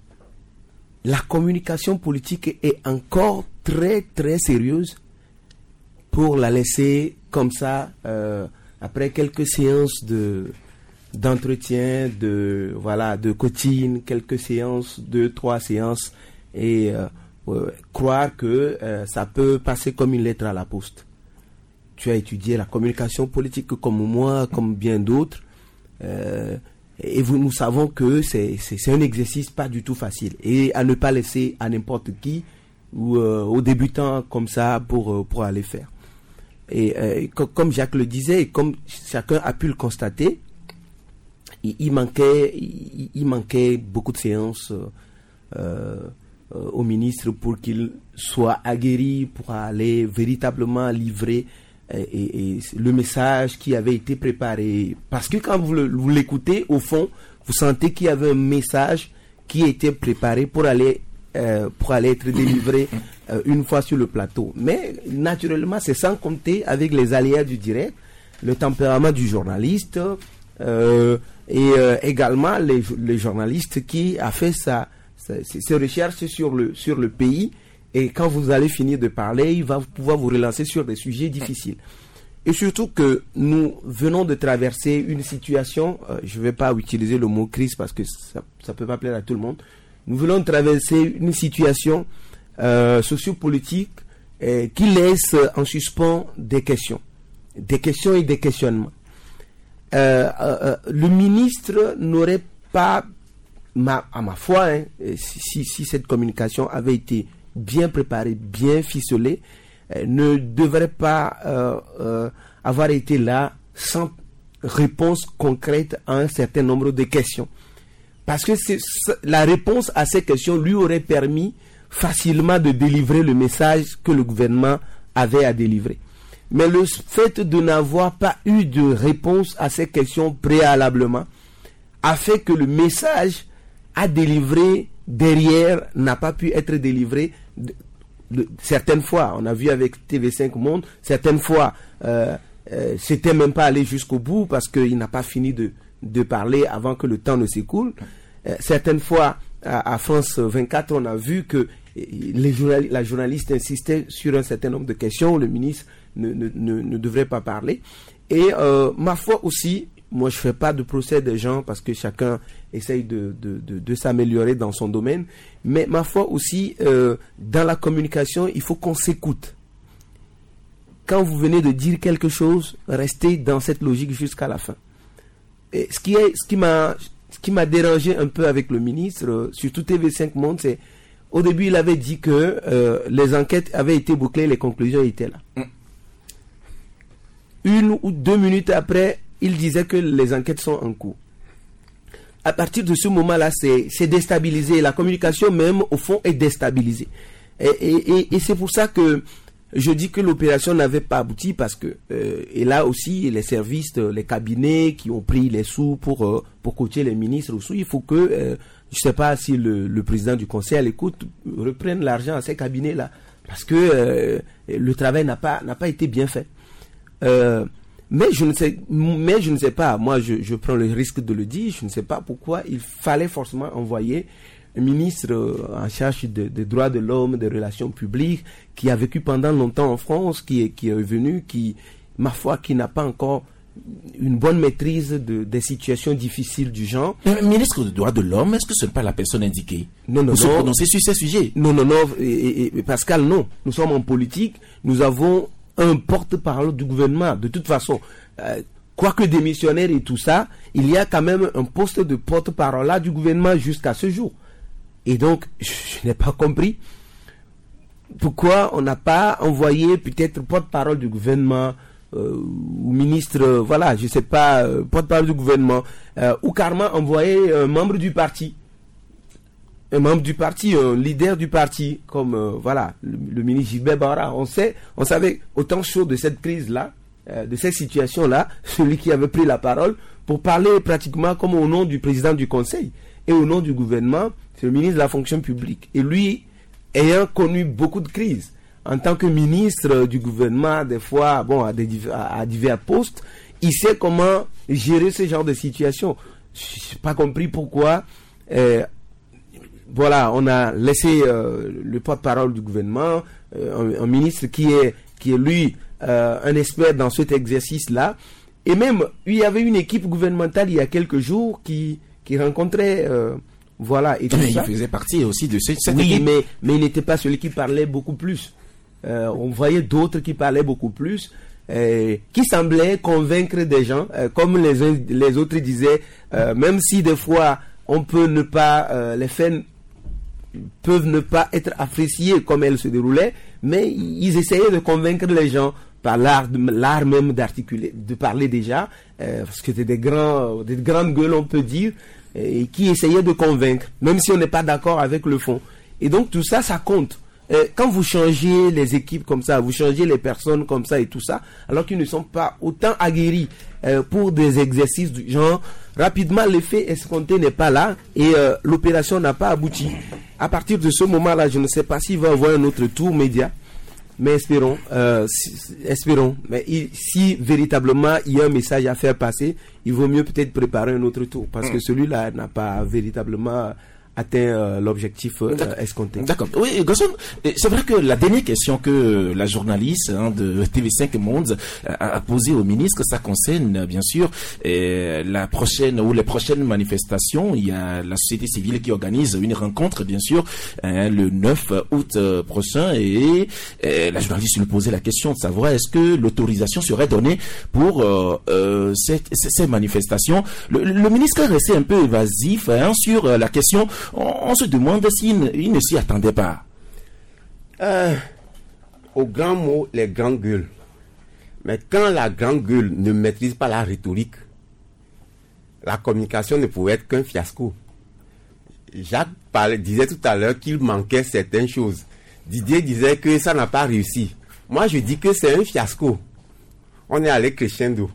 La communication politique est encore très très sérieuse pour la laisser comme ça, après quelques séances d'entretien, de coaching, quelques séances, 2-3 séances, et croire que ça peut passer comme une lettre à la poste. Tu as étudié la communication politique comme moi, comme bien d'autres, et nous savons que c'est un exercice pas du tout facile, et à ne pas laisser à n'importe qui ou aux débutants comme ça pour aller faire. Et comme Jacques le disait, et comme chacun a pu le constater, il manquait beaucoup de séances au ministre pour qu'il soit aguerri pour aller véritablement livrer et le message qui avait été préparé. Parce que quand vous l'écoutez, au fond, vous sentez qu'il y avait un message qui était préparé pour aller être délivré une fois sur le plateau. Mais naturellement, c'est sans compter avec les aléas du direct, le tempérament du journaliste, et également les journalistes qui a fait ses recherches sur le pays. Et quand vous allez finir de parler, il va pouvoir vous relancer sur des sujets difficiles. Et surtout que nous venons de traverser une situation, je ne vais pas utiliser le mot crise parce que ça ne peut pas plaire à tout le monde. Nous venons de traverser une situation sociopolitique qui laisse en suspens des questions et des questionnements. Le ministre n'aurait pas, à ma foi, si cette communication avait été bien préparée, bien ficelée, ne devrait pas avoir été là sans réponse concrète à un certain nombre de questions. Parce que la réponse à ces questions lui aurait permis facilement de délivrer le message que le gouvernement avait à délivrer. Mais le fait de n'avoir pas eu de réponse à ces questions préalablement a fait que le message à délivrer derrière n'a pas pu être délivré. Certaines fois, on a vu avec TV5 Monde, certaines fois, c'était même pas allé jusqu'au bout parce qu'il n'a pas fini de parler avant que le temps ne s'écoule. Certaines fois, à France 24, on a vu que la journaliste insistait sur un certain nombre de questions, le ministre ne devrait pas parler. Et ma foi aussi, moi je fais pas de procès des gens parce que chacun essaye de s'améliorer dans son domaine, mais ma foi aussi, dans la communication, il faut qu'on s'écoute. Quand vous venez de dire quelque chose, restez dans cette logique jusqu'à la fin. Et ce qui m'a dérangé un peu avec le ministre, surtout TV5 Monde, c'est au début il avait dit que les enquêtes avaient été bouclées, les conclusions étaient là. 1 ou 2 minutes après, il disait que les enquêtes sont en cours. À partir de ce moment-là, c'est déstabilisé. La communication même, au fond, est déstabilisée. Et c'est pour ça que je dis que l'opération n'avait pas abouti parce que, et là aussi, les services, les cabinets qui ont pris les sous pour coacher les ministres aussi, il faut que, je sais pas si le président du conseil à l'écoute reprenne l'argent à ces cabinets-là parce que le travail n'a pas été bien fait. Mais je ne sais pas, moi je prends le risque de le dire, je ne sais pas pourquoi il fallait forcément envoyer un ministre en charge des droits de l'homme, des relations publiques, qui a vécu pendant longtemps en France, qui est revenu, ma foi, qui n'a pas encore une bonne maîtrise des situations difficiles du genre. Un ministre des droits de l'homme, est-ce que ce n'est pas la personne indiquée pour se prononcer sur ces sujets? Non, et Pascal, non. Nous sommes en politique, nous avons un porte-parole du gouvernement. De toute façon, quoique démissionnaire et tout ça, il y a quand même un poste de porte-parole là du gouvernement jusqu'à ce jour. Et donc, je n'ai pas compris pourquoi on n'a pas envoyé peut-être porte-parole du gouvernement ou ministre, voilà, je sais pas, porte-parole du gouvernement, ou carrément envoyer un membre du parti. Un membre du parti, un leader du parti, comme voilà, le ministre Gilbert Bara. On savait au temps chaud de cette crise-là, de cette situation-là, celui qui avait pris la parole pour parler pratiquement comme au nom du président du conseil et au nom du gouvernement, c'est le ministre de la fonction publique. Et lui, ayant connu beaucoup de crises, en tant que ministre du gouvernement, des fois, bon, à divers postes, il sait comment gérer ce genre de situation. Je n'ai pas compris pourquoi. Voilà, on a laissé le porte-parole du gouvernement, un ministre qui est lui un expert dans cet exercice-là. Et même, il y avait une équipe gouvernementale il y a quelques jours qui rencontrait, voilà. Et tout mais ça. Il faisait partie aussi de cette oui, équipe. mais il n'était pas celui qui parlait beaucoup plus. On voyait d'autres qui parlaient beaucoup plus, qui semblaient convaincre des gens, comme les autres disaient, même si des fois on peut ne pas, les faits peuvent ne pas être appréciés comme elles se déroulaient, mais ils essayaient de convaincre les gens par l'art même d'articuler, de parler déjà, parce que c'était des grandes gueules, on peut dire, et qui essayaient de convaincre, même si on n'est pas d'accord avec le fond. Et donc tout ça, ça compte. Quand vous changez les équipes comme ça, vous changez les personnes comme ça et tout ça, alors qu'ils ne sont pas autant aguerris pour des exercices du genre, rapidement l'effet escompté n'est pas là et l'opération n'a pas abouti. À partir de ce moment-là, je ne sais pas s'il va y avoir un autre tour média, mais espérons. Mais si véritablement il y a un message à faire passer, il vaut mieux peut-être préparer un autre tour, parce que celui-là n'a pas véritablement atteint l'objectif escompté. D'accord. Oui, Gosson, c'est vrai que la dernière question que la journaliste de TV5 Monde a posée au ministre, ça concerne bien sûr la prochaine ou les prochaines manifestations. Il y a la société civile qui organise une rencontre, bien sûr, le 9 août prochain, et la journaliste lui posait la question de savoir est-ce que l'autorisation serait donnée pour ces manifestations. Le ministre est resté un peu évasif sur la question. On se demande s'il ne s'y attendait pas. Au grand mot, les grandes gueules. Mais quand la grande gueule ne maîtrise pas la rhétorique, la communication ne pouvait être qu'un fiasco. Jacques disait tout à l'heure qu'il manquait certaines choses. Didier disait que ça n'a pas réussi. Moi, je dis que c'est un fiasco. On est allé crescendo.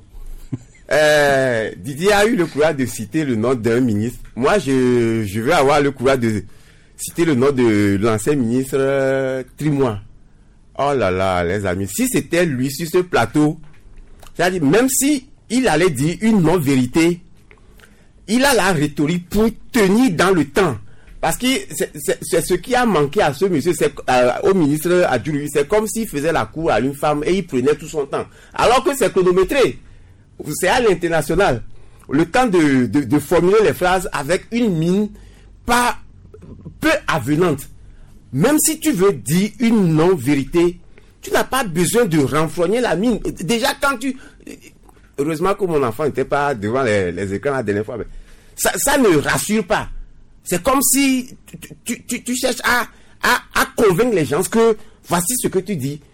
Didier a eu le courage de citer le nom d'un ministre. Moi, je vais avoir le courage de citer le nom de l'ancien ministre Trimois. Oh là là, les amis, si c'était lui sur ce plateau, c'est-à-dire même si il allait dire une non-vérité, il a la rhétorique pour tenir dans le temps. Parce que c'est ce qui a manqué à ce monsieur, au ministre adjoint. C'est comme s'il faisait la cour à une femme et il prenait tout son temps. Alors que c'est chronométré. C'est à l'international. Le temps de formuler les phrases avec une mine pas peu avenante. Même si tu veux dire une non-vérité, tu n'as pas besoin de renfrogner la mine. Déjà, quand heureusement que mon enfant n'était pas devant les écrans la dernière fois. Mais ça ne rassure pas. C'est comme si tu cherches à convaincre les gens que voici ce que tu dis.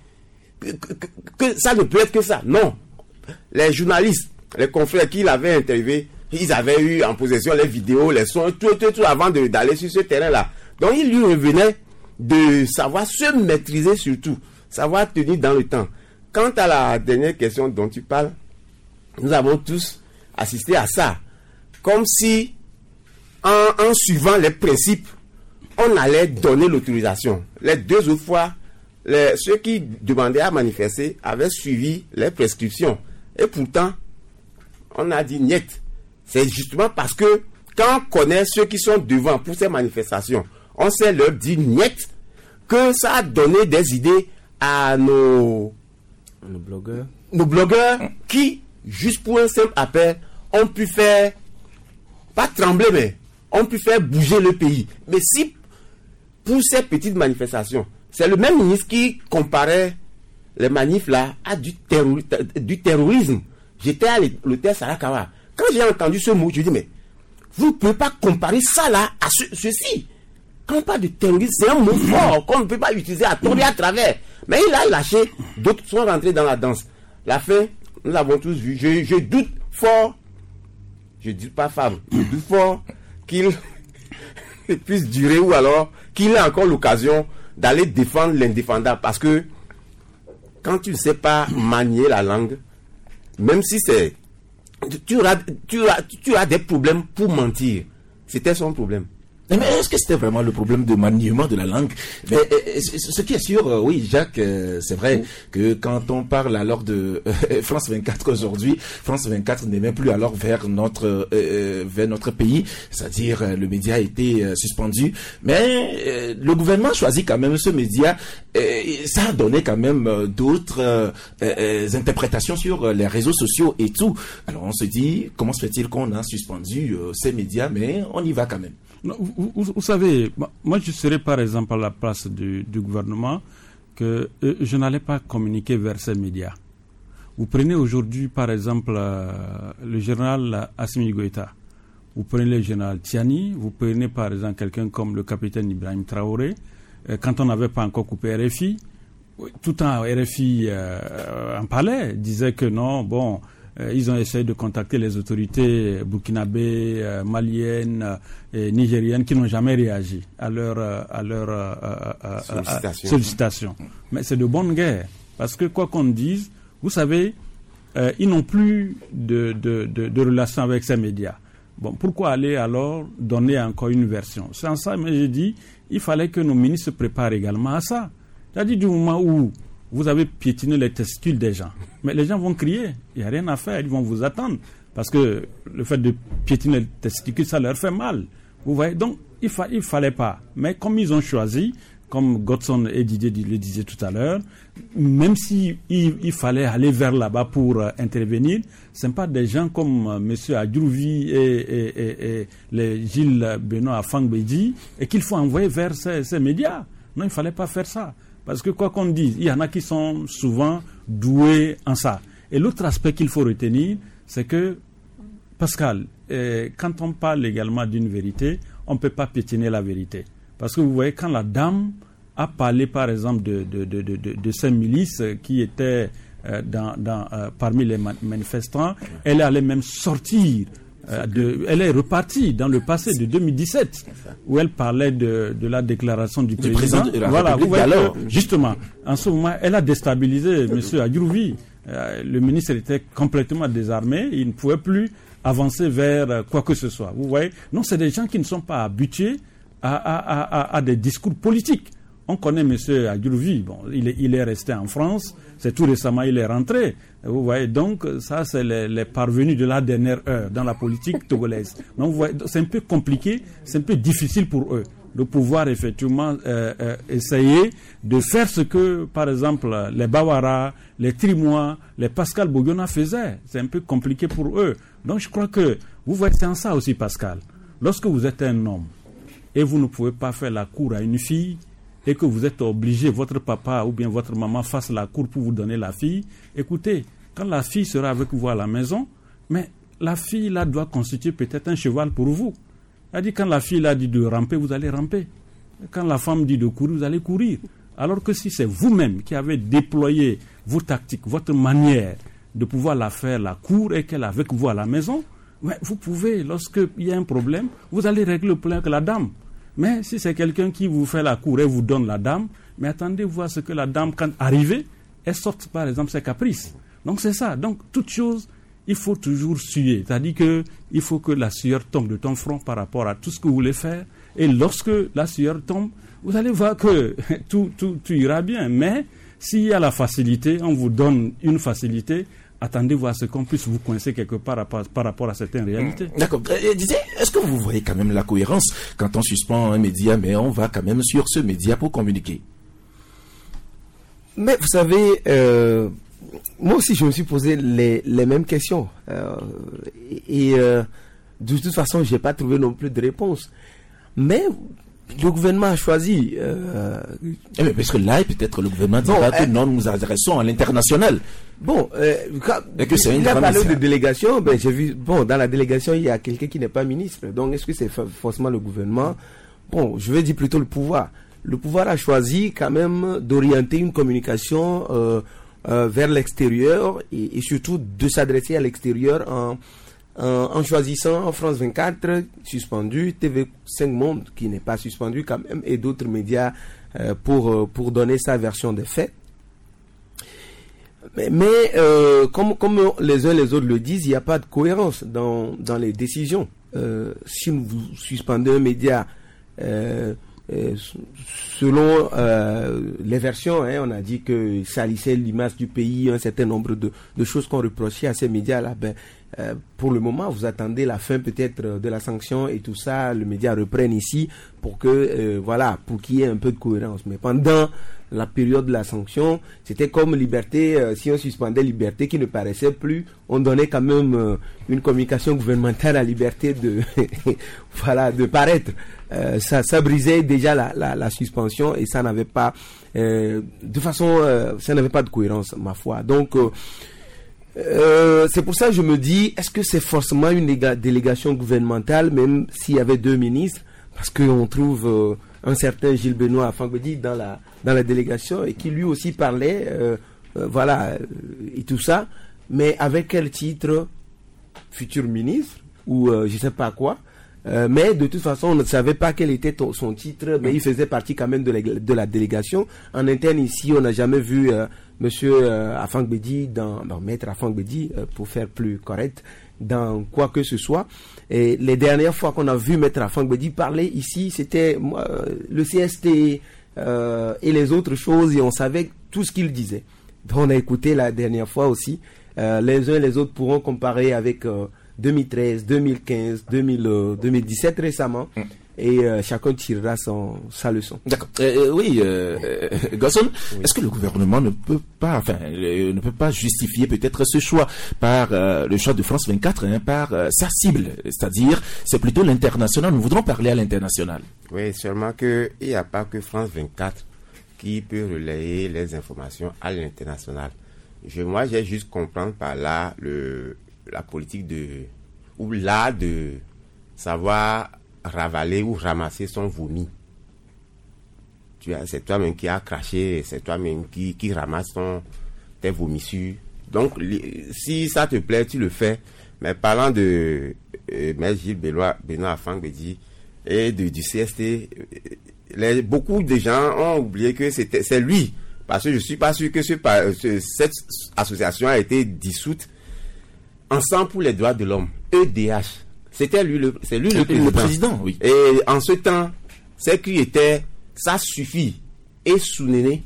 Que ça ne peut être que ça. Non. Les journalistes, les confrères qui l'avaient interviewé, ils avaient eu en possession les vidéos, les sons, tout avant d'aller sur ce terrain-là. Donc, il lui revenait de savoir se maîtriser surtout, savoir tenir dans le temps. Quant à la dernière question dont tu parles, nous avons tous assisté à ça. Comme si, en suivant les principes, on allait donner l'autorisation. Les deux autres fois, ceux qui demandaient à manifester avaient suivi les prescriptions. Et pourtant, on a dit niet. C'est justement parce que quand on connaît ceux qui sont devant pour ces manifestations, on sait leur dire niet, que ça a donné des idées à nos blogueurs qui, juste pour un simple appel, ont pu faire, pas trembler, mais ont pu faire bouger le pays. Mais si, pour ces petites manifestations, c'est le même ministre qui comparait les manifs là à du terrorisme. J'étais à l'hôtel Sarakawa. Quand j'ai entendu ce mot, je dis mais vous ne pouvez pas comparer ça là à ceci. Quand on parle de terrorisme, c'est un mot fort qu'on ne peut pas utiliser à tort et à travers. Mais il a lâché, d'autres sont rentrés dans la danse. La fin, nous l'avons tous vu. Je doute fort, je dis pas Favre, je doute fort qu'il puisse durer ou alors qu'il ait encore l'occasion d'aller défendre l'indéfendable. Parce que quand tu ne sais pas manier la langue, même si c'est... Tu auras des problèmes pour mentir. C'était son problème. Mais est-ce que c'était vraiment le problème de maniement de la langue? Mais ce qui est sûr, oui, Jacques, c'est vrai que quand on parle alors de France 24 aujourd'hui, France 24 n'est même plus alors vers notre pays, c'est-à-dire le média a été suspendu. Mais le gouvernement choisit quand même ce média. Ça a donné quand même d'autres interprétations sur les réseaux sociaux et tout. Alors on se dit, comment se fait-il qu'on a suspendu ces médias, mais on y va quand même. Non, vous savez, moi je serais par exemple à la place du gouvernement que je n'allais pas communiquer vers ces médias. Vous prenez aujourd'hui par exemple le général Assimi Goïta, vous prenez le général Tiani, vous prenez par exemple quelqu'un comme le capitaine Ibrahim Traoré, quand on n'avait pas encore coupé RFI, tout le temps RFI en parlait, disait que non, bon... ils ont essayé de contacter les autorités burkinabées, maliennes et nigériennes qui n'ont jamais réagi à leur sollicitation. Mais c'est de bonne guerre. Parce que quoi qu'on dise, vous savez, ils n'ont plus de relation avec ces médias. Bon, pourquoi aller alors donner encore une version? C'est en ça, mais j'ai dit, il fallait que nos ministres se préparent également à ça. C'est-à-dire du moment où vous avez piétiné les testicules des gens. Mais les gens vont crier. Il n'y a rien à faire. Ils vont vous attendre. Parce que le fait de piétiner les testicules, ça leur fait mal. Vous voyez? Donc, il fallait pas. Mais comme ils ont choisi, comme Godson et Didier le disaient tout à l'heure, même si il fallait aller vers là-bas pour intervenir, ce ne sont pas des gens comme M. Adjouvi et les Gilles Benoît Afang-Bedi et qu'il faut envoyer vers ces médias. Non, il ne fallait pas faire ça. Parce que quoi qu'on dise, il y en a qui sont souvent doués en ça. Et l'autre aspect qu'il faut retenir, c'est que, Pascal, quand on parle également d'une vérité, on ne peut pas piétiner la vérité. Parce que vous voyez, quand la dame a parlé, par exemple, de ces milices qui étaient parmi les manifestants, elle allait même sortir, elle est repartie dans le passé de 2017, où elle parlait de la déclaration du président. Voilà, vous voyez que, justement, en ce moment, elle a déstabilisé M. Adjouvi. Le ministre était complètement désarmé, il ne pouvait plus avancer vers quoi que ce soit. Vous voyez, non, c'est des gens qui ne sont pas habitués à des discours politiques. On connaît M. Adjouvi, bon, il est resté en France, c'est tout récemment il est rentré. Vous voyez, donc ça c'est les parvenus de la dernière heure dans la politique togolaise. Donc vous voyez, c'est un peu compliqué, c'est un peu difficile pour eux de pouvoir effectivement essayer de faire ce que, par exemple, les Bawara, les Trimois, les Pascal Bogona faisaient. C'est un peu compliqué pour eux. Donc je crois que, vous voyez, c'est en ça aussi, Pascal. Lorsque vous êtes un homme et vous ne pouvez pas faire la cour à une fille et que vous êtes obligé, votre papa ou bien votre maman fasse la cour pour vous donner la fille, écoutez, quand la fille sera avec vous à la maison, mais la fille là doit constituer peut-être un cheval pour vous. Elle dit quand la fille là dit de ramper, vous allez ramper. Quand la femme dit de courir, vous allez courir. Alors que si c'est vous-même qui avez déployé vos tactiques, votre manière de pouvoir la faire la cour et qu'elle est avec vous à la maison, mais vous pouvez, lorsqu'il y a un problème, vous allez régler le problème avec la dame. Mais si c'est quelqu'un qui vous fait la cour et vous donne la dame, mais attendez voir ce que la dame, quand arrivée, elle sorte par exemple ses caprices. Donc c'est ça. Donc toute chose, il faut toujours suer. C'est-à-dire qu'il faut que la sueur tombe de ton front par rapport à tout ce que vous voulez faire. Et lorsque la sueur tombe, vous allez voir que tout ira bien. Mais s'il y a la facilité, on vous donne une facilité, attendez voir ce qu'on puisse vous coincer quelque part par rapport à certaines réalités. D'accord. Est-ce que vous voyez quand même la cohérence quand on suspend un média, mais on va quand même sur ce média pour communiquer? Mais vous savez, moi aussi je me suis posé les mêmes questions. De toute façon, je n'ai pas trouvé non plus de réponse. Mais le gouvernement a choisi. Parce que là, peut-être le gouvernement dira que non, nous nous adressons à l'international. Bon, il a parlé de délégation. Ben, j'ai vu, bon, dans la délégation, il y a quelqu'un qui n'est pas ministre. Donc, est-ce que c'est forcément le gouvernement? Bon, je vais dire plutôt le pouvoir. Le pouvoir a choisi quand même d'orienter une communication vers l'extérieur et surtout de s'adresser à l'extérieur en choisissant France 24 suspendu, TV5 Monde qui n'est pas suspendu quand même et d'autres médias pour donner sa version des faits. Mais comme les uns les autres le disent, il n'y a pas de cohérence dans les décisions. Si vous suspendez un média selon les versions, on a dit que salissait l'image du pays, un certain nombre de choses qu'on reprochait à ces médias-là. Pour le moment, vous attendez la fin peut-être de la sanction et tout ça, le média reprenne ici pour que, pour qu'il y ait un peu de cohérence. Mais pendant la période de la sanction, c'était comme Liberté, si on suspendait Liberté qui ne paraissait plus, on donnait quand même une communication gouvernementale à Liberté de paraître. Ça brisait déjà la suspension et ça n'avait pas ça n'avait pas de cohérence, ma foi. Donc c'est pour ça que je me dis, est-ce que c'est forcément une délégation gouvernementale, même s'il y avait deux ministres, parce qu'on trouve un certain Gilles Benoît Afang-Bedi dans la délégation et qui lui aussi parlait, et tout ça, mais avec quel titre? Futur ministre ou je sais pas quoi. Mais de toute façon, on ne savait pas quel était son titre, mais il faisait partie quand même de la délégation. En interne ici, on n'a jamais vu Monsieur Afang-Bedi, Maître Afang-Bedi, pour faire plus correct, dans quoi que ce soit. Et les dernières fois qu'on a vu Maître Afang-Bedi parler ici, c'était le CST et les autres choses, et on savait tout ce qu'il disait. Donc on a écouté la dernière fois aussi. Les uns et les autres pourront comparer avec 2013, 2015, 2017 récemment. et chacun tirera sa leçon. D'accord. Oui, Godson, est-ce que le gouvernement ne peut pas justifier peut-être ce choix par le choix de France 24, par sa cible, c'est-à-dire c'est plutôt l'international. Nous voudrons parler à l'international. Oui, seulement qu'il n'y a pas que France 24 qui peut relayer les informations à l'international. Moi, j'ai juste comprendre par là la politique ou l'art de savoir ravaler ou ramasser son vomi. C'est toi-même qui as craché, c'est toi-même qui ramasse tes vomissures. Donc, si ça te plaît, tu le fais. Mais parlant de M. Gilles Benoît Afang-Bédi et du CST, beaucoup de gens ont oublié que c'est lui. Parce que je ne suis pas sûr que cette association a été dissoute. Ensemble pour les droits de l'homme, EDH. C'est lui le président. Oui. Et en ce temps, c'est qui était, ça suffit. Et Sounéné,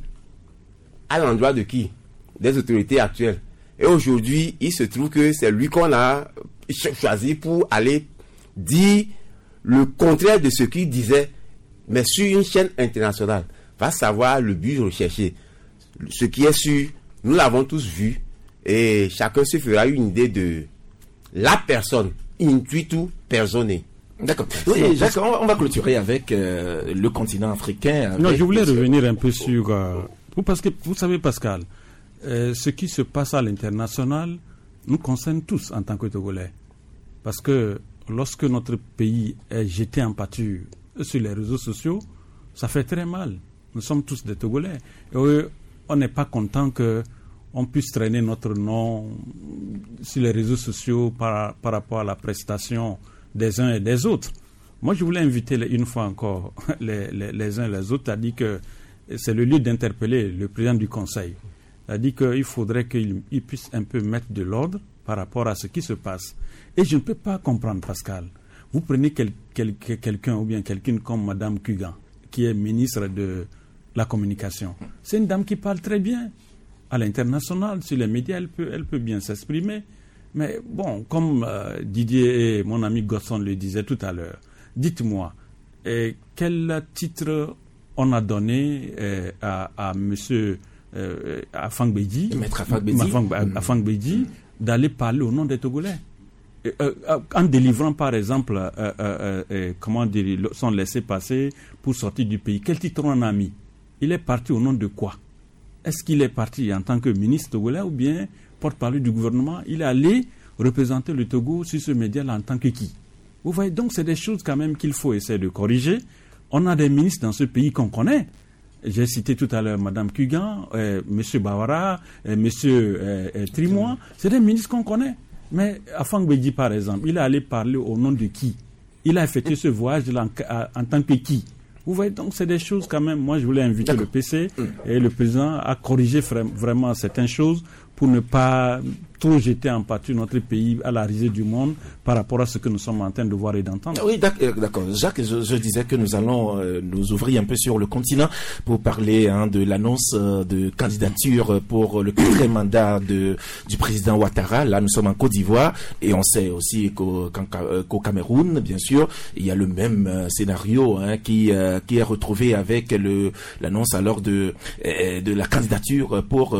à l'endroit de qui? Des autorités actuelles. Et aujourd'hui, il se trouve que c'est lui qu'on a choisi pour aller dire le contraire de ce qu'il disait, mais sur une chaîne internationale. Va savoir le but recherché. Ce qui est sûr, nous l'avons tous vu, et chacun se fera une idée de la personne, intuitu personne. D'accord. Oui, Jacques, on va clôturer avec le continent africain. Non, je voulais revenir un peu sur... parce que vous savez, Pascal, ce qui se passe à l'international nous concerne tous en tant que Togolais. Parce que lorsque notre pays est jeté en pâture sur les réseaux sociaux, ça fait très mal. Nous sommes tous des Togolais. Et on n'est pas content qu'on puisse traîner notre nom sur les réseaux sociaux par rapport à la prestation des uns et des autres. Moi, je voulais inviter une fois encore les uns et les autres à dire que c'est le lieu d'interpeller le président du Conseil. A dit qu'il faudrait qu'il puisse un peu mettre de l'ordre par rapport à ce qui se passe. Et je ne peux pas comprendre, Pascal. Vous prenez quelqu'un ou bien quelqu'une comme Madame Kugan, qui est ministre de la communication. C'est une dame qui parle très bien. À l'international, sur les médias, elle peut bien s'exprimer. Mais bon, comme Didier et mon ami Godson le disaient tout à l'heure, dites-moi, quel titre on a donné à monsieur Afang-Bédi, Maître Afang-Bédi, d'aller parler au nom des Togolais, en délivrant par exemple son laissez-passer pour sortir du pays. Quel titre on a mis? Il est parti au nom de quoi? Est-ce qu'il est parti en tant que ministre togolais ou bien porte-parole du gouvernement? Il est allé représenter le Togo sur ce média-là en tant que qui? Vous voyez, donc c'est des choses quand même qu'il faut essayer de corriger. On a des ministres dans ce pays qu'on connaît. J'ai cité tout à l'heure Mme Kugan, M. Bawara, M. Trimois. C'est des ministres qu'on connaît. Mais Afang-Bédi, par exemple, il est allé parler au nom de qui? Il a effectué ce voyage-là en tant que qui? Vous voyez, donc c'est des choses quand même. Moi, je voulais inviter le PC et le président à corriger vraiment certaines choses pour ne pas trop jeter en pâture notre pays à la risée du monde par rapport à ce que nous sommes en train de voir et d'entendre. Oui, d'accord. Jacques, je disais que nous allons nous ouvrir un peu sur le continent pour parler de l'annonce de candidature pour le 4e mandat du président Ouattara. Là, nous sommes en Côte d'Ivoire et on sait aussi qu'au Cameroun, bien sûr, il y a le même scénario qui est retrouvé avec l'annonce alors de la candidature pour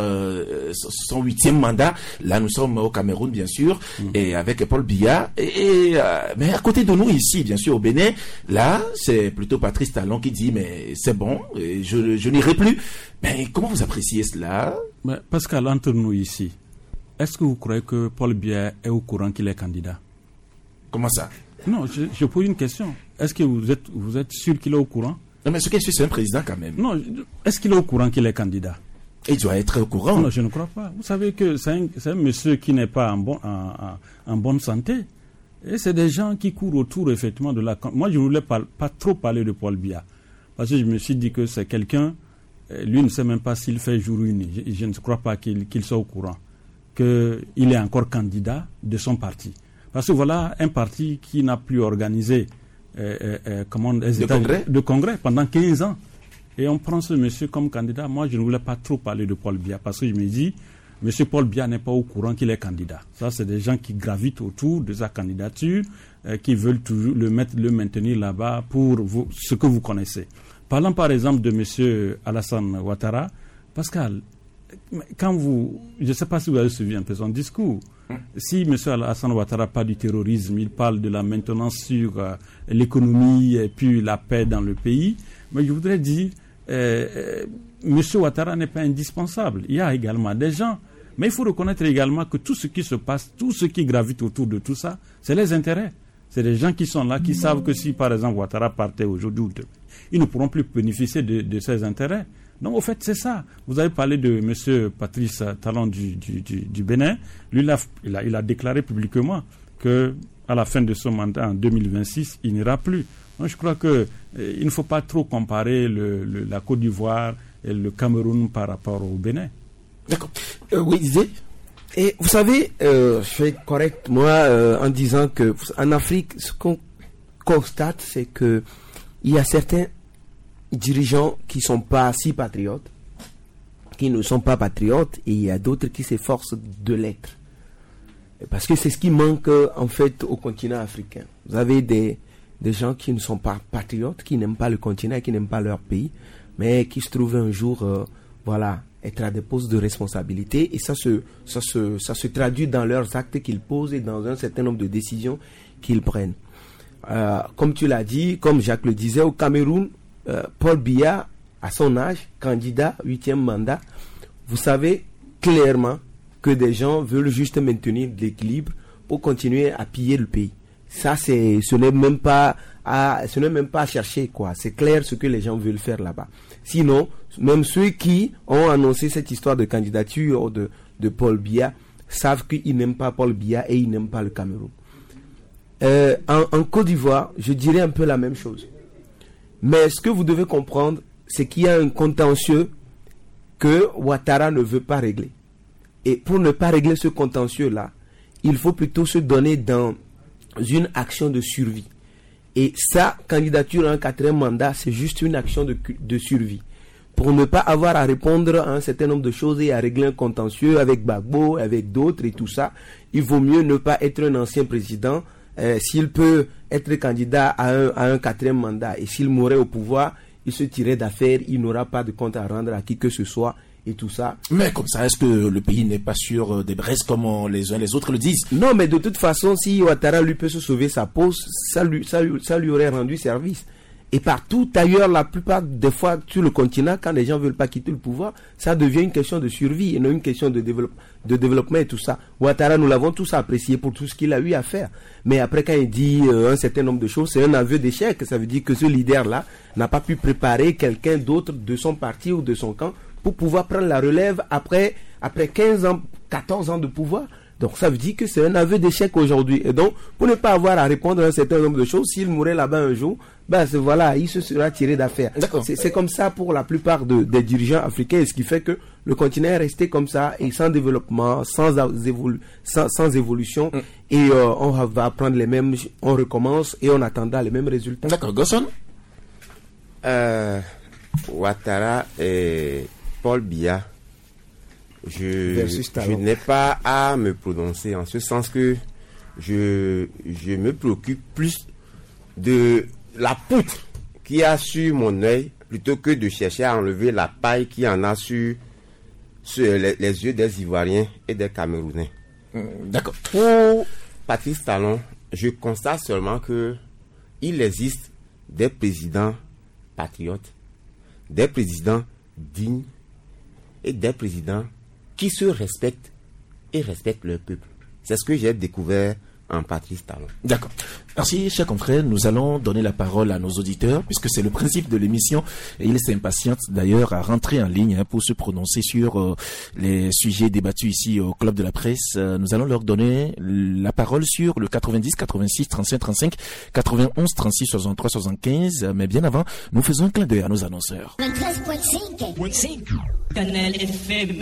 son 8e mandat. Là, nous sommes au Cameroun, bien sûr, et avec Paul Biya. Mais à côté de nous, ici, bien sûr, au Bénin, là, c'est plutôt Patrice Talon qui dit, mais c'est bon, je n'irai plus. Mais comment vous appréciez cela? Mais Pascal, entre nous ici, est-ce que vous croyez que Paul Biya est au courant qu'il est candidat? Comment ça? Non, je pose une question. Est-ce que vous êtes sûr qu'il est au courant? Non, mais ce qui est sûr, c'est un président quand même. Non, est-ce qu'il est au courant qu'il est candidat? Il doit être au courant. Non, je ne crois pas. Vous savez que c'est un monsieur qui n'est pas en bonne santé. Et c'est des gens qui courent autour, effectivement, de la... Moi, je ne voulais pas trop parler de Paul Biya. Parce que je me suis dit que c'est quelqu'un... Lui ne sait même pas s'il fait jour ou nuit. Je ne crois pas qu'il soit au courant. Qu'il est encore candidat de son parti. Parce que voilà un parti qui n'a plus organisé de congrès pendant 15 ans. Et on prend ce monsieur comme candidat. Moi, je ne voulais pas trop parler de Paul Biya parce que je me dis, monsieur Paul Biya n'est pas au courant qu'il est candidat. Ça, c'est des gens qui gravitent autour de sa candidature. qui veulent toujours le maintenir là-bas pour ce que vous connaissez. Parlons par exemple de M. Alassane Ouattara. Pascal, je ne sais pas si vous avez suivi un peu son discours. Si M. Alassane Ouattara parle du terrorisme, il parle de la maintenance sur l'économie et puis la paix dans le pays. Mais je voudrais dire, M. Ouattara n'est pas indispensable. Il y a également des gens. Mais il faut reconnaître également que tout ce qui se passe, tout ce qui gravite autour de tout ça, c'est les intérêts. C'est des gens qui sont là, qui savent que si, par exemple, Ouattara partait aujourd'hui ou demain, ils ne pourront plus bénéficier de ces intérêts. Donc, au fait, c'est ça. Vous avez parlé de M. Patrice Talon du Bénin. Lui, il a déclaré publiquement qu'à la fin de son mandat, en 2026, il n'ira plus. Donc, je crois qu'il ne faut pas trop comparer la Côte d'Ivoire et le Cameroun par rapport au Bénin. D'accord. Oui, Zé. Et vous savez, je suis correct, moi, en disant que en Afrique, ce qu'on constate, c'est que il y a certains dirigeants qui sont pas si patriotes, qui ne sont pas patriotes, et il y a d'autres qui s'efforcent de l'être. Parce que c'est ce qui manque, en fait, au continent africain. Vous avez des gens qui ne sont pas patriotes, qui n'aiment pas le continent, qui n'aiment pas leur pays, mais qui se trouvent un jour, être à des postes de responsabilité, et ça se traduit dans leurs actes qu'ils posent et dans un certain nombre de décisions qu'ils prennent. Comme tu l'as dit, comme Jacques le disait, au Cameroun, Paul Biya, à son âge, candidat, 8e mandat, vous savez clairement que des gens veulent juste maintenir l'équilibre pour continuer à piller le pays. Ça, ce n'est même pas à chercher, quoi. C'est clair ce que les gens veulent faire là-bas. Sinon, même ceux qui ont annoncé cette histoire de candidature de Paul Biya savent qu'ils n'aiment pas Paul Biya et ils n'aiment pas le Cameroun. En Côte d'Ivoire, je dirais un peu la même chose. Mais ce que vous devez comprendre, c'est qu'il y a un contentieux que Ouattara ne veut pas régler. Et pour ne pas régler ce contentieux-là, il faut plutôt se donner dans une action de survie. Et sa candidature à un 4e mandat, c'est juste une action de survie. Pour ne pas avoir à répondre à un certain nombre de choses et à régler un contentieux avec Gbagbo, avec d'autres et tout ça, il vaut mieux ne pas être un ancien président. S'il peut être candidat à un 4e mandat et s'il mourait au pouvoir, il se tirait d'affaire, il n'aura pas de compte à rendre à qui que ce soit et tout ça. Mais comme ça, est-ce que le pays n'est pas sur des braises comme les uns les autres le disent? Non, mais de toute façon, si Ouattara lui peut se sauver sa peau, ça lui aurait rendu service. Et partout ailleurs, la plupart des fois sur le continent, quand les gens ne veulent pas quitter le pouvoir, ça devient une question de survie et non une question de développement et tout ça. Ouattara, nous l'avons tous apprécié pour tout ce qu'il a eu à faire. Mais après, quand il dit un certain nombre de choses, c'est un aveu d'échec. Ça veut dire que ce leader-là n'a pas pu préparer quelqu'un d'autre de son parti ou de son camp pour pouvoir prendre la relève après 15 ans, 14 ans de pouvoir. Donc ça veut dire que c'est un aveu d'échec aujourd'hui. Et donc, pour ne pas avoir à répondre à un certain nombre de choses, s'il mourait là-bas un jour, il se sera tiré d'affaire. C'est comme ça pour la plupart des dirigeants africains, ce qui fait que le continent est resté comme ça, et sans développement, sans évolution, et on va prendre on recommence, et on attendra les mêmes résultats. D'accord, Gosson? Ouattara et Paul Biya, je n'ai pas à me prononcer, en ce sens que je me préoccupe plus de la poutre qui a sur mon œil plutôt que de chercher à enlever la paille qui en a sur les yeux des Ivoiriens et des Camerounais. D'accord. Pour Patrice Talon, je constate seulement que il existe des présidents patriotes, des présidents dignes et des présidents qui se respectent et respectent leur peuple. C'est ce que j'ai découvert en Patrice Talon. D'accord. Merci, chers confrères. Nous allons donner la parole à nos auditeurs, puisque c'est le principe de l'émission, et ils s'impatientent d'ailleurs à rentrer en ligne pour se prononcer sur les sujets débattus ici au Club de la Presse. Nous allons leur donner la parole sur le 90 86 35 35 91 36 63 75. Mais bien avant, nous faisons un clin d'œil à nos annonceurs. 93.5 Canal FM.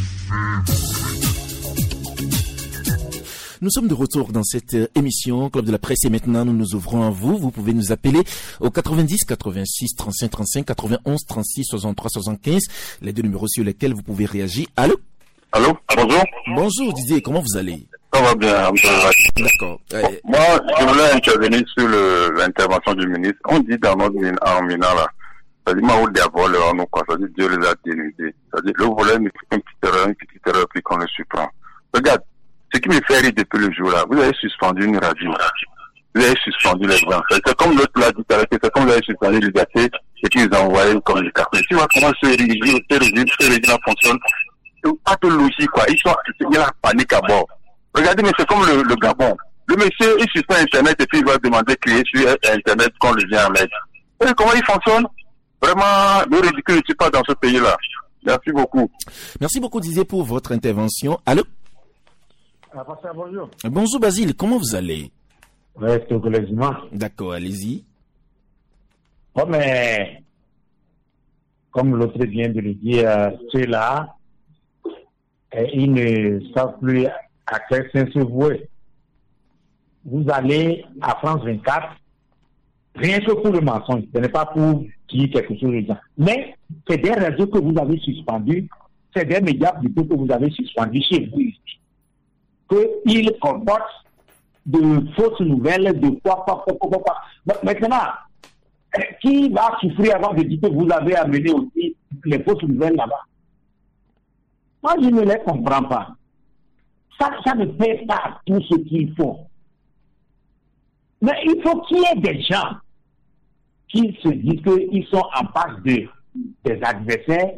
Nous sommes de retour dans cette émission Club de la Presse et maintenant nous nous ouvrons à vous. Vous pouvez nous appeler au 90 86 35 35 91 36 63 75, les deux numéros sur lesquels vous pouvez réagir. Allô? Allô? Bonjour. Bonjour Didier, comment vous allez? Ça va bien. D'accord. Moi, je voulais intervenir sur l'intervention du ministre. On dit dans notre en Mina là, c'est-à-dire Maoul Diabol, nous quoi, c'est-à-dire Dieu les a dénudés. C'est-à-dire le volet, c'est une petite erreur, puis qu'on le surprend. Regarde, ce qui me fait rire depuis le jour là, vous avez suspendu une radio. Vous avez suspendu les grands. C'est comme l'autre l'a dit, c'est comme vous avez suspendu les gâtés et puis ils ont envoyé une communication. Tu vois comment ce régime fonctionne. Pas de logique, quoi. Il y a la panique à bord. Regardez, mais c'est comme le Gabon. Le monsieur, il suspend Internet et puis il va demander de créer sur Internet qu'on le vient à mettre. Et comment il fonctionne? Vraiment, le ridicule n'est pas dans ce pays-là. Merci beaucoup. Merci beaucoup, Didier, pour votre intervention. Allô? Bonjour. Bonjour, Basile. Comment vous allez? Oui, togolésiement. D'accord, allez-y. Oh, mais, comme l'autre vient de le dire, ceux-là, ils ne savent plus à quel sens se vouer. Vous allez à France 24, rien que pour le mensonge, ce n'est pas pour dire quelque chose de gens. Mais c'est des radios que vous avez suspendues, c'est des médias plutôt que vous avez suspendus chez vous ici. Qu'ils comportent de fausses nouvelles, de quoi. Maintenant, qui va souffrir avant de dire que vous avez amené aussi les fausses nouvelles là-bas? Moi, je ne les comprends pas. Ça ne fait pas tout ce qu'il faut. Mais il faut qu'il y ait des gens qui se disent qu'ils sont en face des adversaires,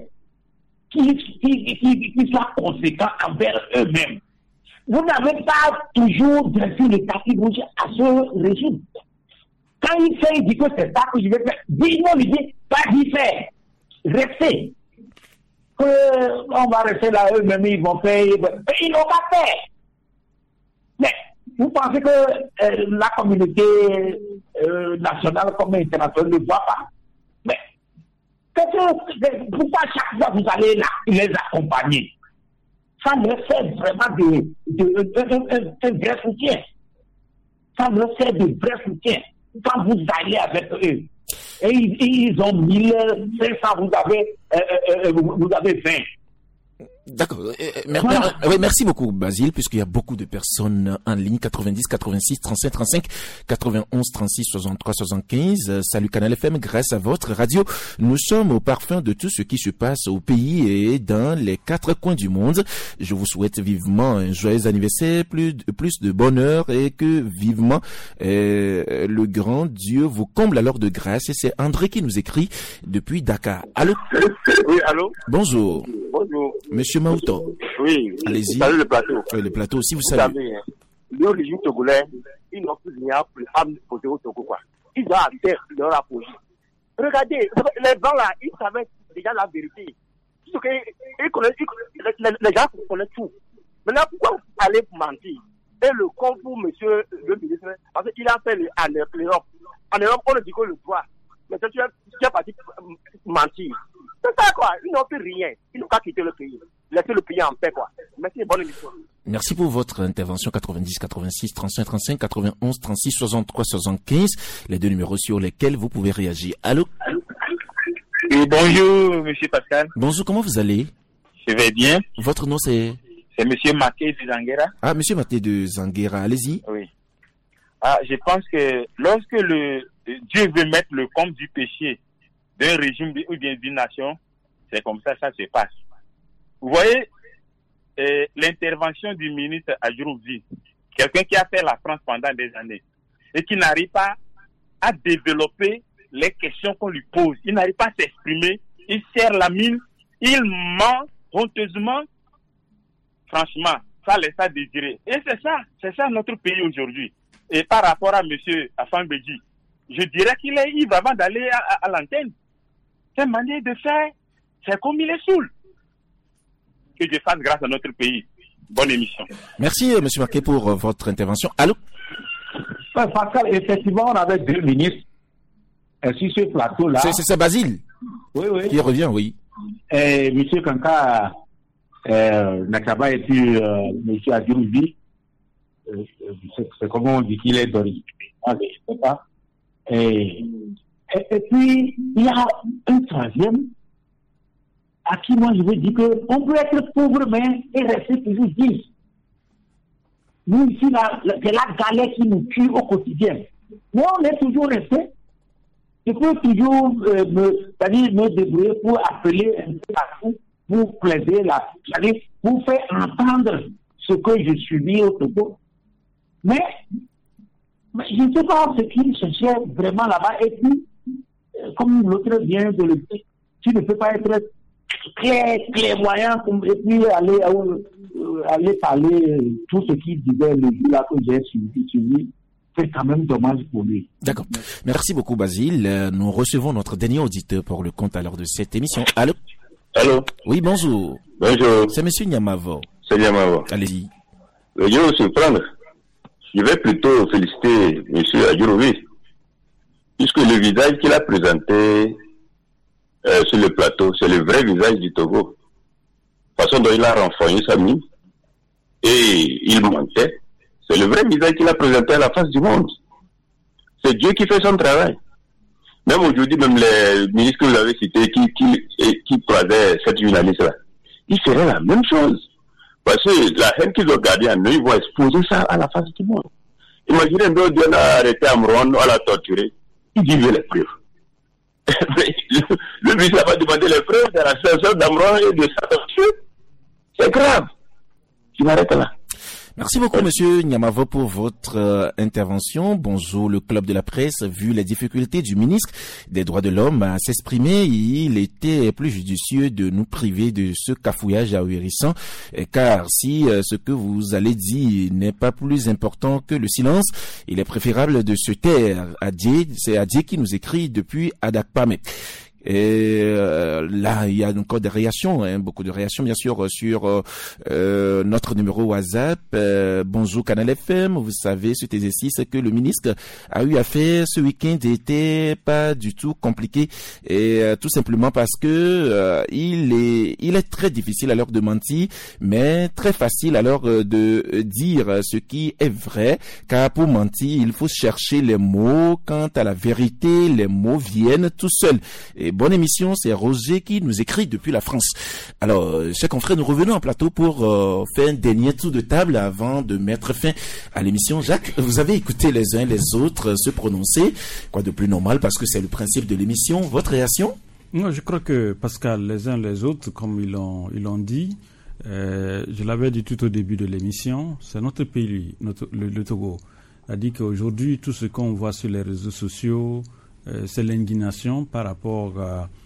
qui soient conséquents envers eux-mêmes. Vous n'avez pas toujours dressé le tapis rouge à ce régime. Quand il fait, il dit que c'est ça que je vais faire. Dis-moi, il dit, pas d'y faire. Restez. On va rester là, eux-mêmes, ils vont faire. Mais ils n'ont pas fait. Mais vous pensez que la communauté nationale comme internationale ne voit pas? Mais pourquoi chaque fois vous allez là, les accompagner? Ça leur fait vraiment un vrai soutien. Ça leur fait de vrais soutiens. Quand vous allez avec eux, et ils ont 1500, vous avez 20. D'accord. Oui, merci beaucoup, Basile, puisqu'il y a beaucoup de personnes en ligne. 90, 86, 35, 35, 91, 36, 63, 75. Salut Canal FM, grâce à votre radio, nous sommes au parfum de tout ce qui se passe au pays et dans les 4 coins du monde. Je vous souhaite vivement un joyeux anniversaire, plus de bonheur et que vivement le grand Dieu vous comble alors de grâce. Et c'est André qui nous écrit depuis Dakar. Allô? Oui, allô? Bonjour. Bonjour. Monsieur Maouto. Oui. Allez-y. Salut le plateau. Oui, le plateau aussi, vous savez. Le régime togolais, ils n'ont plus rien à poser au Togo, quoi. Ils ont à terre leur apogée. Regardez, les blancs là, ils savaient déjà la vérité. Les gens connaissent tout. Maintenant, pourquoi vous allez mentir? Et le con pour monsieur le ministre, parce qu'il a fait l'Europe. En Europe, on ne dit que le droit. Mais tu es parti mentir. C'est ça, quoi. Ils n'ont fait rien. Ils n'ont qu'à quitter le pays. Laissez le pays en paix, quoi. Merci, bonne émission. Merci pour votre intervention. 90, 86, 35, 35, 91, 36, 63, 75. Les 2 numéros sur lesquels vous pouvez réagir. Allô? Oui, bonjour, monsieur Pascal. Bonjour, comment vous allez? Je vais bien. Votre nom, c'est? C'est monsieur Maté de Zanguera. Ah, monsieur Maté de Zanguera, allez-y. Oui. Ah, je pense que lorsque Dieu veut mettre le compte du péché d'un régime ou bien d'une nation, c'est comme ça se passe. Vous voyez, l'intervention du ministre Adjourouzi, quelqu'un qui a fait la France pendant des années et qui n'arrive pas à développer les questions qu'on lui pose. Il n'arrive pas à s'exprimer, il serre la mine, il ment honteusement. Franchement, ça laisse à désirer. Et c'est ça notre pays aujourd'hui. Et par rapport à monsieur Afan-Béji, je dirais qu'il est ivre avant d'aller à l'antenne. Cette manière de faire, c'est comme il est saoul. Que Dieu fasse grâce à notre pays. Bonne émission. Merci, monsieur Marquet, pour votre intervention. Allô? Pascal, effectivement, on avait 2 ministres sur ce plateau-là. C'est Basile. Oui. Qui revient, oui. Et monsieur Kanka Nakaba et puis monsieur Adjourouzi, c'est comment on dit qu'il est d'origine. Je ne sais pas. Et puis, il y a un troisième à qui moi je veux dire qu'on peut être pauvre mais et rester toujours 10. Nous, ici, c'est la galère qui nous tue au quotidien. Mais on est toujours resté. Je peux toujours me débrouiller pour appeler un peu partout, pour plaider c'est-à-dire pour faire entendre ce que je subis au Togo. Mais je ne sais pas ce qu'ils cherchaient vraiment là-bas. Et puis, comme l'autre vient de le dire, tu ne peux pas être clairvoyant et puis aller parler tout ce qu'il disait le jour là que j'ai suivi. C'est quand même dommage pour lui. D'accord. Merci beaucoup, Basile. Nous recevons notre dernier auditeur pour le compte à l'heure de cette émission. Allô? Allô? Oui, bonjour. Bonjour. C'est monsieur Nyamavo. C'est Nyamavo. Allez-y. Je vais vous surprendre. Je vais plutôt féliciter monsieur Adjurovi, puisque le visage qu'il a présenté sur le plateau, c'est le vrai visage du Togo. La façon dont il a renfrogné sa mine, et il mentait. C'est le vrai visage qu'il a présenté à la face du monde. C'est Dieu qui fait son travail. Même aujourd'hui, même les ministres que vous avez cités qui croisaient cette journaliste-là, ils feraient la même chose. Parce que la haine qu'ils ont gardée en eux, ils vont exposer ça à la face du monde. Imaginez, Dieu a arrêté Amron, on l'a torturé. Il dit, les preuves. Le ministre n'a pas demandé les preuves de la situation d'Amron et de sa torture. C'est grave. Tu m'arrêtes là. Merci beaucoup, monsieur Nyamavo, pour votre intervention. Bonjour, le club de la presse, vu les difficultés du ministre des droits de l'homme à s'exprimer, il était plus judicieux de nous priver de ce cafouillage ahurissant, car si ce que vous allez dire n'est pas plus important que le silence, il est préférable de se taire. C'est Adié qui nous écrit depuis Adakpame. Et là, il y a encore des réactions, beaucoup de réactions bien sûr sur notre numéro WhatsApp. Bonjour Canal FM, vous savez cet exercice que le ministre a eu à faire ce week-end n'était pas du tout compliqué, et tout simplement parce que il est très difficile alors de mentir, mais très facile alors de dire ce qui est vrai, car pour mentir il faut chercher les mots. Quant à la vérité, les mots viennent tout seuls. Et bonne émission, c'est Roger qui nous écrit depuis la France. Alors, chers confrères, nous revenons en plateau pour faire un dernier tour de table avant de mettre fin à l'émission. Jacques, vous avez écouté les uns les autres se prononcer, quoi de plus normal parce que c'est le principe de l'émission. Votre réaction? Non, je crois que Pascal, les uns les autres, comme ils l'ont dit, je l'avais dit tout au début de l'émission, c'est notre pays, le Togo. A dit qu'aujourd'hui, tout ce qu'on voit sur les réseaux sociaux, c'est l'indignation par rapport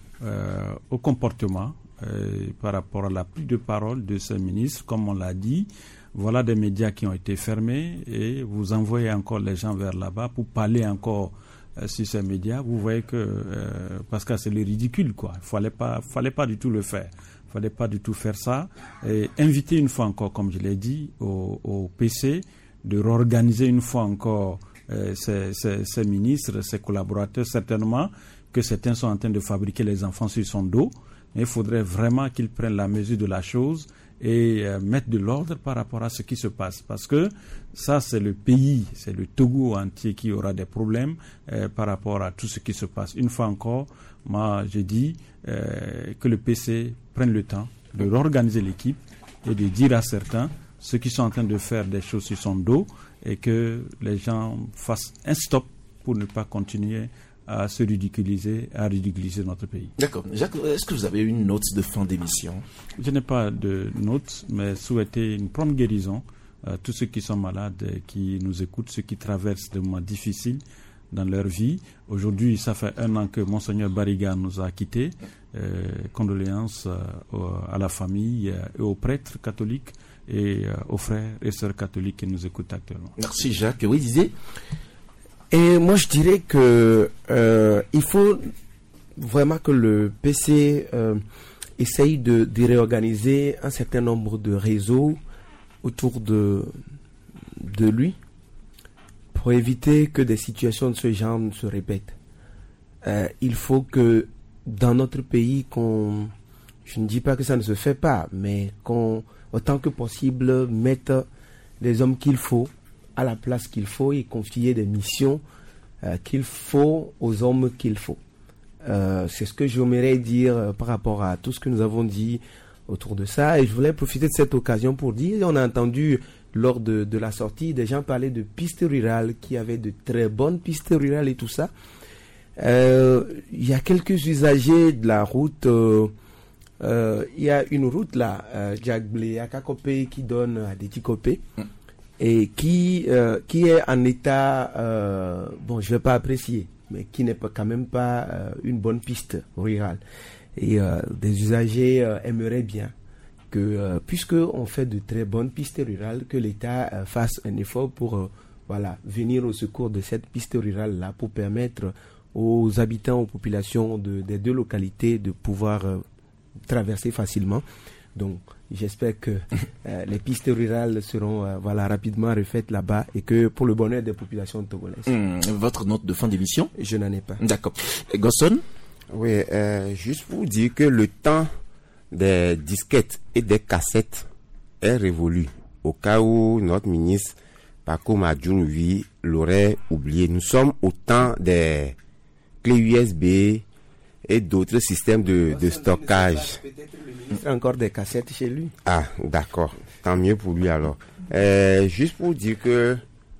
au comportement, par rapport à la prise de parole de ces ministres, comme on l'a dit. Voilà des médias qui ont été fermés et vous envoyez encore les gens vers là-bas pour parler encore sur ces médias. Vous voyez que parce que c'est le ridicule, quoi. Fallait pas du tout le faire. Fallait pas du tout faire ça. Et inviter une fois encore, comme je l'ai dit, au PC de réorganiser une fois encore ces ministres, ces collaborateurs. Certainement que certains sont en train de fabriquer les enfants sur son dos, mais il faudrait vraiment qu'ils prennent la mesure de la chose et mettre de l'ordre par rapport à ce qui se passe, parce que ça c'est le pays, c'est le Togo entier qui aura des problèmes par rapport à tout ce qui se passe. Une fois encore, moi je dis que le PC prenne le temps de réorganiser l'équipe et de dire à certains ceux qui sont en train de faire des choses sur son dos, et que les gens fassent un stop pour ne pas continuer à se ridiculiser, à ridiculiser notre pays. D'accord. Jacques, est-ce que vous avez une note de fin d'émission? Je n'ai pas de note, mais souhaiter une prompte guérison à tous ceux qui sont malades, qui nous écoutent, ceux qui traversent des moments difficiles dans leur vie. Aujourd'hui, ça fait 1 an que Monseigneur Bariga nous a quittés. Condoléances à la famille et aux prêtres catholiques et aux frères et sœurs catholiques qui nous écoutent actuellement. Merci Jacques. Oui, disais. Et moi je dirais que il faut vraiment que le PC essaye de réorganiser un certain nombre de réseaux autour de lui pour éviter que des situations de ce genre ne se répètent. Il faut que dans notre pays, je ne dis pas que ça ne se fait pas, mais qu'on, autant que possible, mette les hommes qu'il faut à la place qu'il faut et confier des missions qu'il faut aux hommes qu'il faut. C'est ce que j'aimerais dire par rapport à tout ce que nous avons dit autour de ça. Et je voulais profiter de cette occasion pour dire, on a entendu lors de la sortie, des gens parlaient de pistes rurales, qui avaient de très bonnes pistes rurales et tout ça. Il y a quelques usagers de la route. Il y a une route là, Djagblé à Kakopé, qui donne à Détikopé, et qui est en état, bon, je vais pas apprécier, mais qui n'est pas, quand même pas une bonne piste rurale. Et des usagers aimeraient bien que, puisque on fait de très bonnes pistes rurales, que l'État fasse un effort pour venir au secours de cette piste rurale là, pour permettre aux habitants, aux populations des deux localités de pouvoir traverser facilement. Donc j'espère que les pistes rurales seront rapidement refaites là-bas, et que pour le bonheur des populations togolaises. Votre note de fin d'émission? Je n'en ai pas. D'accord. Gosson? Oui, juste pour dire que le temps des disquettes et des cassettes est révolu, au cas où notre ministre Paco Madjounovi l'aurait oublié. Nous sommes au temps des clés USB et d'autres systèmes de stockage. Peut-être le ministre a encore des cassettes chez lui. Ah, d'accord. Tant mieux pour lui alors. Juste pour dire que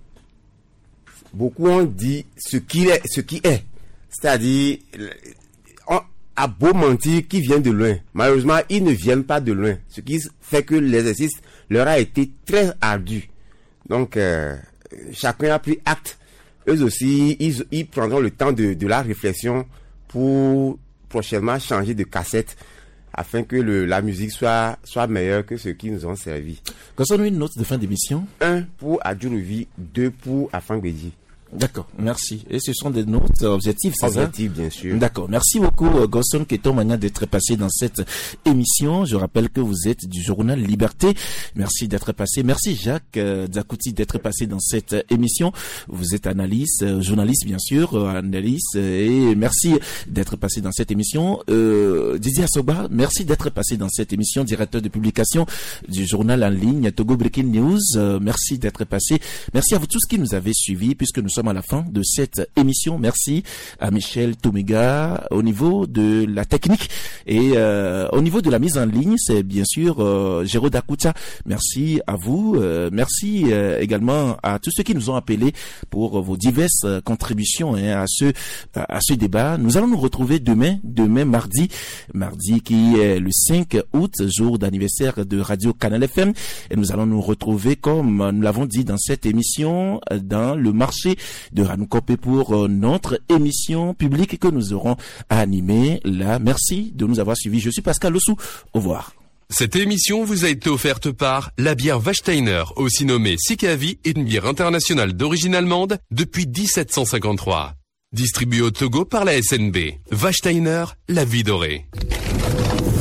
beaucoup ont dit ce qui est. C'est-à-dire, on a beau mentir qui vient de loin. Malheureusement, ils ne viennent pas de loin. Ce qui fait que l'exercice leur a été très ardu. Donc, chacun a pris acte. Eux aussi, ils prendront le temps de la réflexion pour prochainement changer de cassette, afin que la musique soit meilleure que ce qui nous ont servi. Concernant une note de fin d'émission? 1 pour Adjounovi, 2 pour Afang Bédi. D'accord, merci. Et ce sont des notes objectives, c'est ça? Objectives, bien sûr. D'accord, merci beaucoup Gosson Keton Magna d'être passé dans cette émission. Je rappelle que vous êtes du journal Liberté. Merci d'être passé. Merci Jacques Zakouti d'être passé dans cette émission. Vous êtes analyste, journaliste bien sûr, analyste, et merci d'être passé dans cette émission. Didier Assoba, merci d'être passé dans cette émission, directeur de publication du journal en ligne Togo Breaking News. Merci d'être passé. Merci à vous tous qui nous avez suivis, puisque nous sommes à la fin de cette émission. Merci à Michel Toméga au niveau de la technique, et au niveau de la mise en ligne, c'est bien sûr Géraud Dakouta. Merci à vous. Merci également à tous ceux qui nous ont appelés pour vos diverses contributions à ce débat. Nous allons nous retrouver demain mardi qui est le 5 août, jour d'anniversaire de Radio Canal FM, et nous allons nous retrouver, comme nous l'avons dit dans cette émission, dans le marché de Ranoukope pour notre émission publique que nous aurons à animer là. Merci de nous avoir suivis. Je suis Pascal Lossou. Au revoir. Cette émission vous a été offerte par la bière Wachsteiner, aussi nommée Sikavi, une bière internationale d'origine allemande depuis 1753. Distribuée au Togo par la SNB. Wachsteiner, la vie dorée.